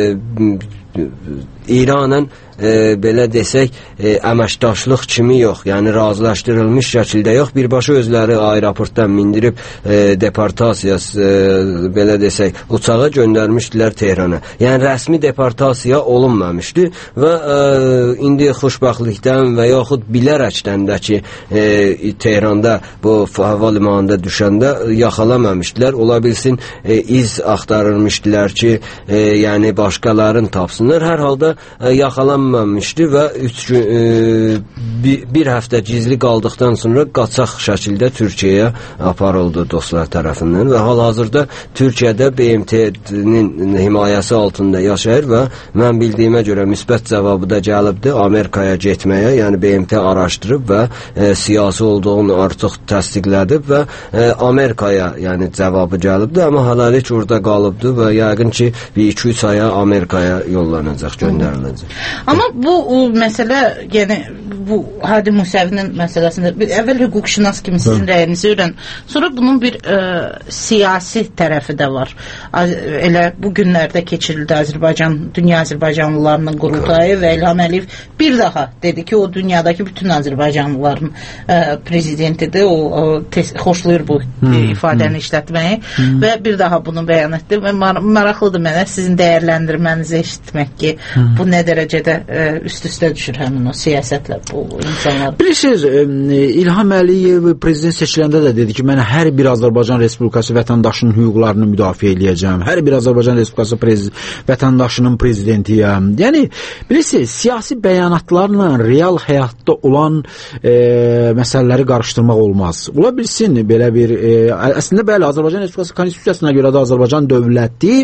İranın belə desək əməkdaşlıq kimi yox, yəni razılaşdırılmış şəkildə yox, birbaşa özləri aeroportdan mindirib deportasiyası belə desək uçağa göndərmişdilər Tehrana. Yəni rəsmi deportasiya olunmamışdı və indi xoşbəxtlikdən və yaxud bilərəkdən də ki Tehranda bu hava limanında düşəndə yaxalamamışdılar. Ola bilsin iz axtarırmışdılar ki yəni başqalarını tapsınlar. Hər halda yaxalanmamışdı və 3 gün bir həftə gizli qaldıqdan sonra qaçaq şəkildə Türkiyəyə aparıldı dostlar tərəfindən və hal-hazırda Türkiyədə BMT-nin himayəsi altında yaşayır və mən bildiyimə görə müsbət cavabı da gəlibdi Amerikaya getməyə, yəni BMT araşdırıb və siyasi olduğunu artıq təsdiqlədib və Amerikaya yəni cavabı gəlibdi, amma hələlik orada qalıbdı və yəqin ki bir 2-3 aya Amerikaya yollanacaq, göndəriləcək. Amma bu məsələ, yəni bu Hadi Musəvinin məsələsində əvvəl hüquqşünas kimi sizin rəyinizi öyrən, sonra bunun bir siyasi tərəfi də var. Elə bu günlərdə keçirildi Azərbaycan, dünya Azərbaycanlılarının qurultayı və İlham Əliyev bir daha dedi ki, o dünyadakı bütün Azərbaycanlıların prezidentidir, o xoşlayır bu ifadəni işlətməyi və bir daha bunu bəyan etdi və maraqlıdır mənə sizin dəyərləndirmənizi eşitmək ki, bu nə dərəcədə üst-üstə düşür həmin o siyasətlə bu insanlar. Bilirsiniz, İlham Əliyev prezident seçiləndə də dedi ki, mən hər bir Azərbaycan Respublikası vətəndaşının hüquqlarını müdafiə eləyəcəm. Hər bir Azərbaycan Respublikası vətəndaşının prezidentiyəm. Yəni, bilirsiniz, siyasi bəyanatlarla real həyatda olan məsələləri qarışdırmaq olmaz. Ola bilsin, belə bir, əslində bəli, Azərbaycan Respublikası konstitusiyasına görə də Azərbaycan dövləti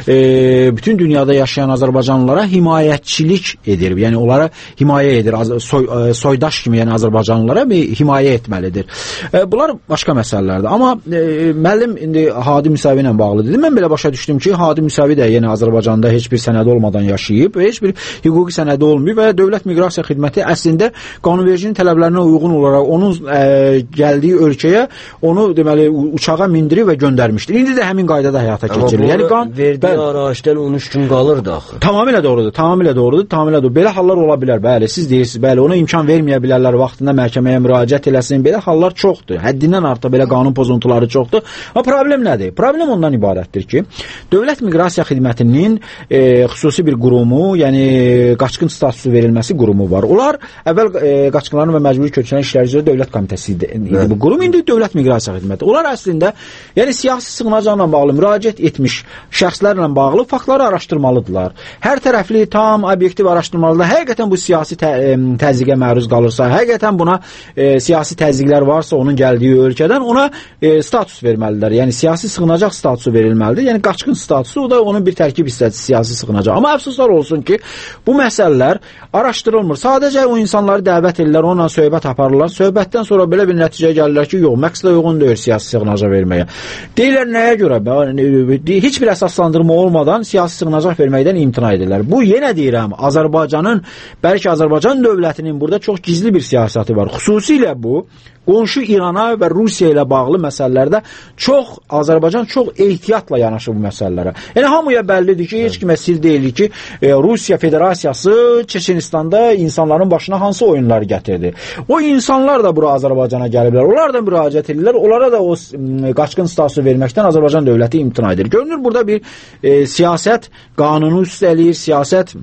bütün dünyada yaşayan Azərbaycanlılara himayətçilik edir. Yəni, onlara himayə edir. Soydaş kimi, yəni Azərbaycanlılara himayə etməlidir. Bunlar başqa məsələlərdir. Amma müəllim indi Hadi Müsavi ilə bağlı dedi. Mən belə başa düşdüm ki, Hadi Müsavi də yenə Azərbaycanda heç bir sənədi olmadan yaşayıb və heç bir hüquqi sənədi olmayıb və Dövlət Miqrasiya Xidməti əslində qanunvericinin tələblərinə uyğun olaraq onun gəldiyi ölkəyə onu deməli uçağa mindirib və göndərmişdir. İndi də həmin qaydada həyata keçirilir. Yəni verdiyi arayışdan 13 gün qalırdı axı. Tamamilə doğrudur. Belə hallar ola bilər. Bəli, siz deyirsiniz. Bəli, ona imkan verməyə bilərlər, vaxtında məhkəməyə müraciət eləsin. Belə hallar çoxdur. Həddindən artıq belə qanun pozuntuları çoxdur. Amma problem nədir? Problem ondan ibarətdir ki, Dövlət Miqrasiya Xidmətinin xüsusi bir qurumu, yəni qaçqın statusu verilməsi qurumu var. Onlar əvvəl qaçqınların və məcburi köçkünlərin işləri üzrə Dövlət Komitəsi idi bu qurum. İndi Dövlət Miqrasiya Xidməti. Onlar əslində yəni siyasi sığınacaqla bağlı müraciət etmiş şəxslərlə bağlı faktları araşdırmalıdırlar. Hər tərəfli, tam, obyektiv araşdırmalıdırlar. Həqiqətən bu siyasi təzyiqə məruz qalırsa, həqiqətən buna siyasi təzyiqlər varsa onun gəldiyi ölkədən ona status verməlidirlər. Yəni siyasi sığınacaq statusu verilməlidir. Yəni qaçqın statusu, o da onun bir tərkib hissəsi siyasi sığınacaq. Amma əfsuslar olsun ki, bu məsələlər araşdırılmır. Sadəcə o insanları dəvət edirlər, onunla söhbət aparırlar. Söhbətdən sonra belə bir nəticəyə gəlirlər ki, yox, məqsədə uyğun deyil siyasi sığınacaq verməyə. Deyirlər nəyə görə? Heç bir əsaslandırma olmadan siyasi sığınacaq verməkdən imtina edirlər. Bu yenə deyirəm, bəlkə Azərbaycan dövlətinin burada çox gizli bir siyasəti var. Xüsusilə bu qonşu İrana və Rusiya ilə bağlı məsələlərdə Azərbaycan çox ehtiyatla yanaşır bu məsələlərə. Yəni hamıya bəllidir ki, heç kimə sir deyil ki, Rusiya Federasiyası Çeçenistanda insanların başına hansı oyunları gətirdi. O insanlar da bura Azərbaycana gəliblər. Onlar da müraciət edirlər. Onlara da o qaçqın statusu verməkdən Azərbaycan dövləti imtina edir. Görünür burada bir siyasət qanunu üstələyir, siyasət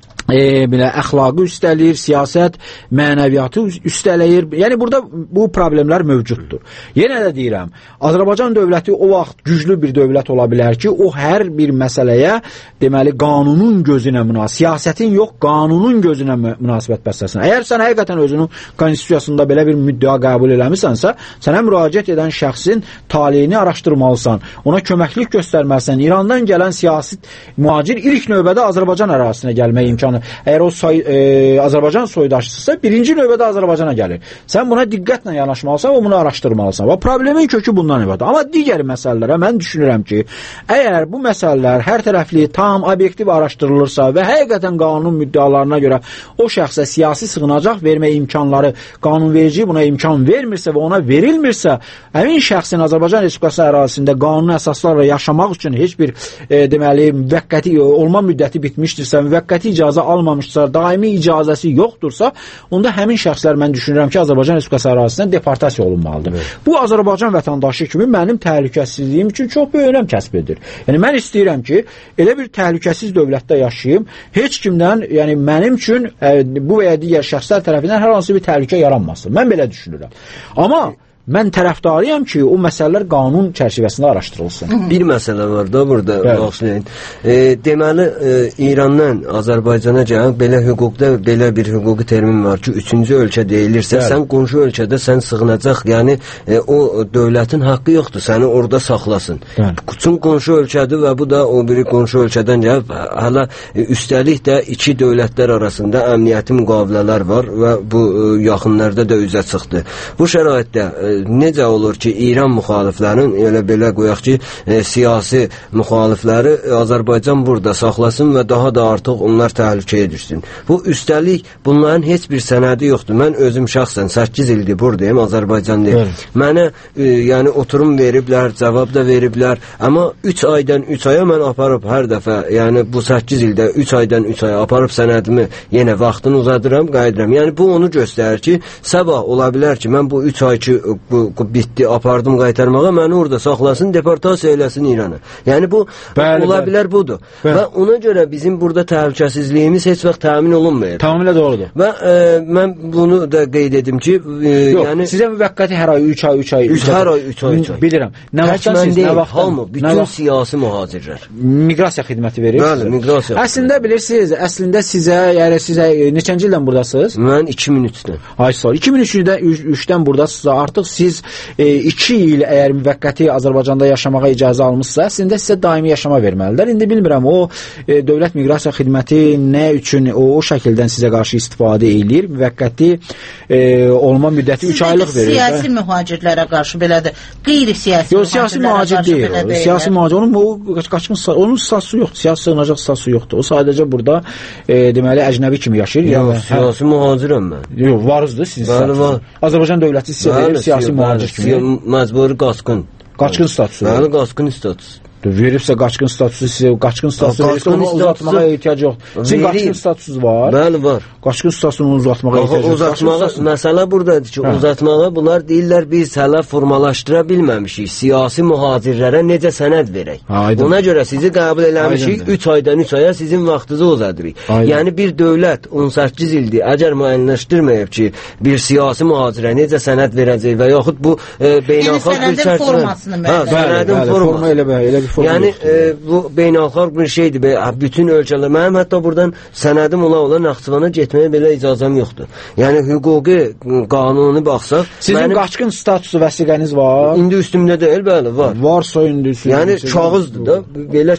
belə əxlaqı üstələyir, siyasət mənəviyyatı üstələyir. Yəni burada bu problemlər mövcuddur. Yenə də deyirəm, Azərbaycan dövləti o vaxt güclü bir dövlət ola bilər ki, o hər bir məsələyə deməli qanunun gözünə siyasətin yox, qanunun gözünə münasibət bəsləsin. Əgər sən həqiqətən özünün konstitusiyasında belə bir müddəa qəbul eləmisənsə, sənə müraciət edən şəxsin taleyini araşdırmalısan, ona köməklik göstərməlisən. İrandan gələn siyasi mühacir ilk növbədə Azərbaycan ərazisinə gəlməyə imkanı. Əgər o Azərbaycan soydaşıdırsa, birinci növbədə Azərbaycana gəlir. Sən buna diqqətlə yanaşmalısan və bunu araşdırmalısan. Və problemin kökü bundan ibadə. Amma digər məsələlərə mən düşünürəm ki, əgər bu məsələlər hər tərəfli, tam, obyektiv araşdırılırsa və həqiqətən qanun müddəalarına görə o şəxsə siyasi sığınacaq vermə imkanları qanunverici buna imkan vermirsə və ona verilmirsə, həmin şəxsin Azərbaycan Respublikası ərazisində qanuni əsaslarla yaşamaq üçün heç bir deməli müvəqqəti olma müddəti bitmişdirsə, müvəqqəti icazə almamışsa, daimi icazəsi yoxdursa, onda həmin şəxslər mən düşünürəm ki, Azərbaycan Respublikası ərazisindən deportasiya olunmalıdır. Bu Azərbaycan vətəndaşı kimi mənim təhlükəsizliyim üçün çox böyük önəm kəsb edir. Yəni mən istəyirəm ki, elə bir təhlükəsiz dövlətdə yaşayım, heç kimdən, yəni mənim üçün bu və ya digər şəxslər tərəfindən hər hansı bir təhlükə yaranmasın. Mən belə düşünürəm. Amma mən tərəfdarıyam ki, o məsələlər qanun çərçivəsində araşdırılsın. Bir məsələ var da burada, baxsın. Deməli, İrandan Azərbaycana gələn belə hüquqda belə bir hüquqi termin var ki, üçüncü ölkə deyilirsə, sən qonşu ölkədə sən sığınacaq, yəni o dövlətin haqqı yoxdur, səni orada saxlasın. Çünki qonşu ölkədir və bu da o biri qonşu ölkədən gəlib, hələ üstəlik də iki dövlətlər arasında əmniyyəti müqavilələr var və bu yaxınlarda da üzə çıxdı. Bu şəraitdə necə olur ki, İran müxaliflərinin, elə belə qoyaq ki, siyasi müxalifləri Azərbaycan burada saxlasın və daha da artıq onlar təhlükəyə düşsün. Bu, üstəlik, bunların heç bir sənədi yoxdur. Mən özüm şəxsən 8 ildir buradayım, Azərbaycandayım. Mənə, yəni, oturum veriblər, cavab da veriblər, amma 3 aydan 3 aya mən aparıb hər dəfə, yəni bu 8 ildə 3 aydan 3 aya aparıb sənədimi yenə vaxtını uzadıram, qayıdıram. Yəni, bu onu göstərir ki, sabah ola bilər ki, mən bu 3 ay ki, bitdi, apardım qaytarmağa, məni orada saxlasın, deportasiya eləsin İrana. Yəni bu ola bilər budur. Və ona görə bizim burada təhlükəsizliyimiz heç vaxt təmin olunmayır. Tamamilə doğrudur. Və mən bunu da qeyd edim ki, yəni sizə müvəqqəti hər ay 3 ay hər ay 3 ay. Bilirəm. Nə vaxtdan siz, nə vaxtdan? Bütün siyasi mühacirlər. Miqrasiya xidməti verir. Bəli, miqrasiya. Əslində bilirsiniz, sizə neçənci ildən buradasınız? Mən 2003-dən. Ay sağ ol. 2003-dən buradasınız. Artıq siz 2 il əgər müvəqqəti Azərbaycanda yaşamağa icazə almışsa, əslində sizə daimi yaşama verməlidirlər. İndi bilmirəm o dövlət miqrasiya xidməti nə üçün o şəkildən sizə qarşı istifadə eləyir. Müvəqqəti olma müddəti 3 aylıq verir. Siyasi mühacirlərə qarşı belədir. Qeyri-siyasi yox, siyasi mühacir deyil. Siyasi mühacir onun statusu yoxdur. Siyasi sığınacaq statusu yoxdur. O sadəcə burada deməli əcnəbi kimi yaşayır. Yox, siyasi mühacirəm mən. Yox, varızdır siz. Azərbaycan dövləti sizə verir siyasi mühacir kimi. Məcburi qaçqın. Qaçqın statusu. Bəli, qaçqın statusu. Veribsə qaçqın statusu sizə, qaçqın statusu verirsə onu uzatmağa ehtiyac yoxdur. Sizin qaçqın statusunuz var. Bəli, var. Qaçqın statusunu uzatmağa ehtiyac yoxdur. Məsələ buradadır ki, uzatmağa bunlar deyirlər biz hələ formalaşdıra bilməmişik. Siyasi mühacirlərə necə sənəd verək. Ona görə sizi qəbul eləmişik, 3 aydan 3 aya sizin vaxtınızı uzadırıq. Yəni bir dövlət 18 ildir əgər müəyyənləşdirməyib ki, bir siyasi mühacirə necə sənəd verəcək və yaxud bu beynəlxalq bir sənədin forması. Yəni bu beynəlxalq bir şeydir. Bütün ölkələr, mənim hətta buradan sənədim ola Naxçıvana getməyə belə icazəm yoxdur. Yəni hüquqi, qanuni baxsaq, sizin qaçqın statusu vəsiqəniz var? İndi üstümdə deyil, bəli, var. Varsa indi yəni kağızdır da, belə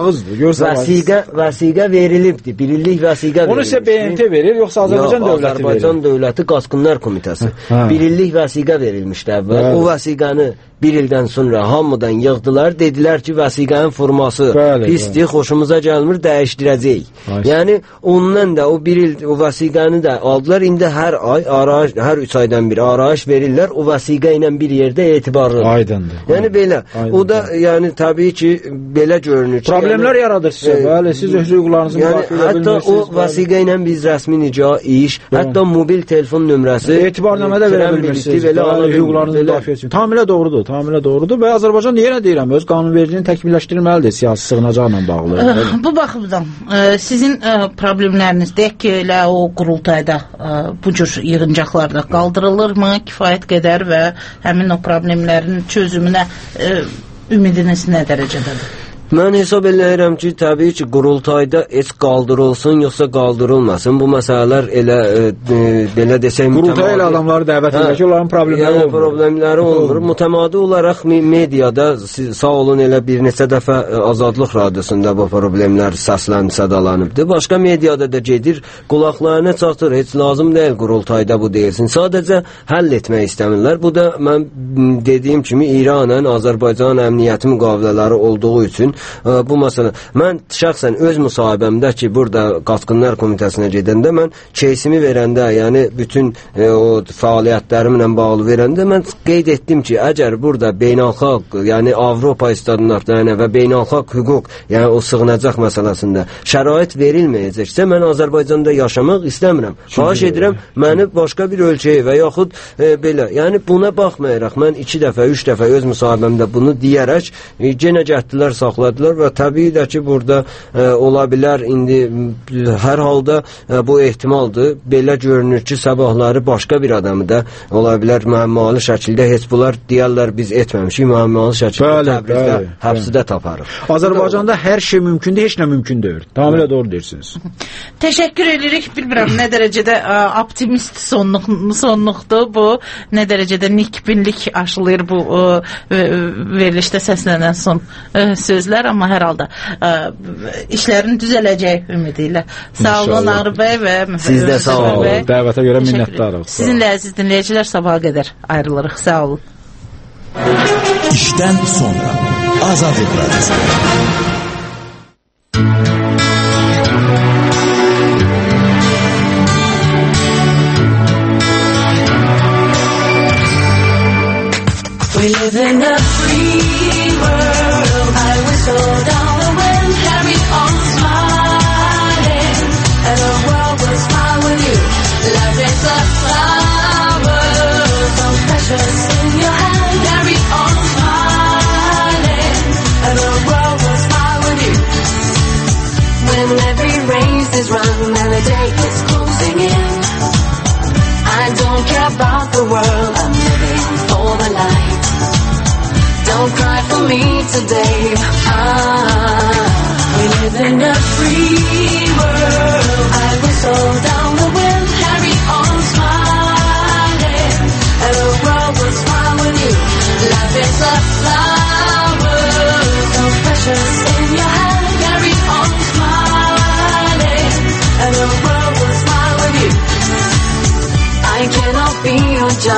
kağızdır. Vəsiqə verilibdi. Birillik vəsiqə verilib. Onu sizə BMT verir, yoxsa Azərbaycan dövləti verir? Azərbaycan dövləti Qaçqınlar Komitəsi. Birillik vəsiqə verilmişdi əvvəl. O vəsiqəni bir ildən sonra hamıdan yığdılar, dedilər ki, vəsiqənin forması pisdir, xoşumuza gəlmir, dəyişdirəcəyik. Yəni, ondan da o bir il o vəsiqəni də aldılar, indi hər ay, hər 3 aydan bir arayış verirlər, o vəsiqə ilə bir yerdə etibarlıdır. Aydındır. Yəni, belə. O da, yəni, təbii ki, belə görünür ki, problemlər yaradır sizə, bəli, siz öz hüquqlarınızı müdafiə edə bilmirsiniz. Hətta o vəsiqə ilə biz rəsmi nica iş, hətta mobil telefon nömrəsi, etibarnamə də verə bilmirsiniz, hüquqlarınızı müdafiə etsin. Tamilə doğrudur. Və Azərbaycan yenə deyirəm, öz qanunvericiliğini təkmilləşdirməlidir siyasi sığınacaqla bağlı. Bu baxımdan sizin problemləriniz deyək ki, elə o qurultayda bu cür yığıncaqlarda qaldırılırmı kifayət qədər və həmin o problemlərin çözümünə ümidiniz nə dərəcədədir? Mən hesab eləyirəm ki, təbii ki, qurultayda heç qaldırılsın, yoxsa qaldırılmasın. Bu məsələlər elə, belə desək, qurultaya elə adamları dəvət edir ki, onların problemləri olmur. Problemləri olmur. Mütəmadi olaraq mediada, sağ olun, elə bir neçə dəfə Azadlıq Radiosunda bu problemlər səslənib, sadalanıbdır. Başqa mediada da gedir, qulaqlarına çatır, heç lazım deyil qurultayda bu deyilsin. Sadəcə həll etmək istəmirlər. Bu da mən dediyim kimi İranın Azərbaycan əmniyyəti müqavilələri olduğu üçün bu məsələ. Mən şəxsən öz müsahibəmdə ki, burada Qaçqınlar Komitəsinə gedəndə mən keysimi verəndə, yəni bütün o fəaliyyətlərimlə bağlı verəndə mən qeyd etdim ki, əgər burada beynəlxalq, yəni Avropa standartlarına və beynəlxalq hüquq, yəni o sığınacaq məsələsində şərait verilməyəcəksə, mən Azərbaycanda yaşamaq istəmirəm. Xahiş edirəm, məni başqa bir ölkəyə və yaxud belə, yəni buna baxmayaraq, mən 2 dəfə, 3 dəfə öz müsahibəmdə bunu deyərək, yenə gətdilər, saxladılar və təbii də ki, burada ola bilər, indi hər halda bu ehtimaldır. Belə görünür ki, sabahları başqa bir adamı da ola bilər müəmmalı şəkildə, heç bunlar deyərlər biz etməmişik, müəmmalı şəkildə Təbrizdə həbsdə taparıq. Azərbaycanda hər şey mümkündür, heç nə mümkün deyil. Tamamilə doğru deyirsiniz. Təşəkkür edirik. Bilmirəm nə dərəcədə optimist sonluqdur bu, nə dərəcədə nikbinlik aşılayır bu verilişdə səslənən son sözlər, amma hər halda işlərin düzələcək ümidi ilə. Sağ olun Ağrı bəy və siz də sağ olun. Dəvətə görə minnətdarıq. Sizinlə əziz dinləyicilər, sabaha qədər ayrılırıq. Sağ olun. İşdən sonra Azadlıq Radiosu. We live in a free world. I whistle down the wind, carry on smiling, and the world will smile with you. Love is a flower, so precious in you.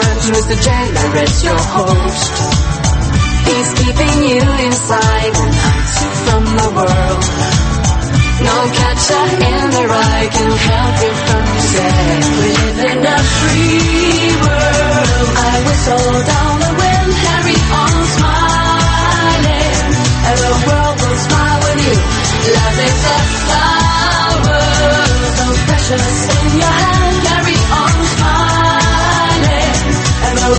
to Mr. Jailer, it's your host. He's keeping you inside and hides you from the world. No catcher in the rye can help you from yourself. Live in a free world.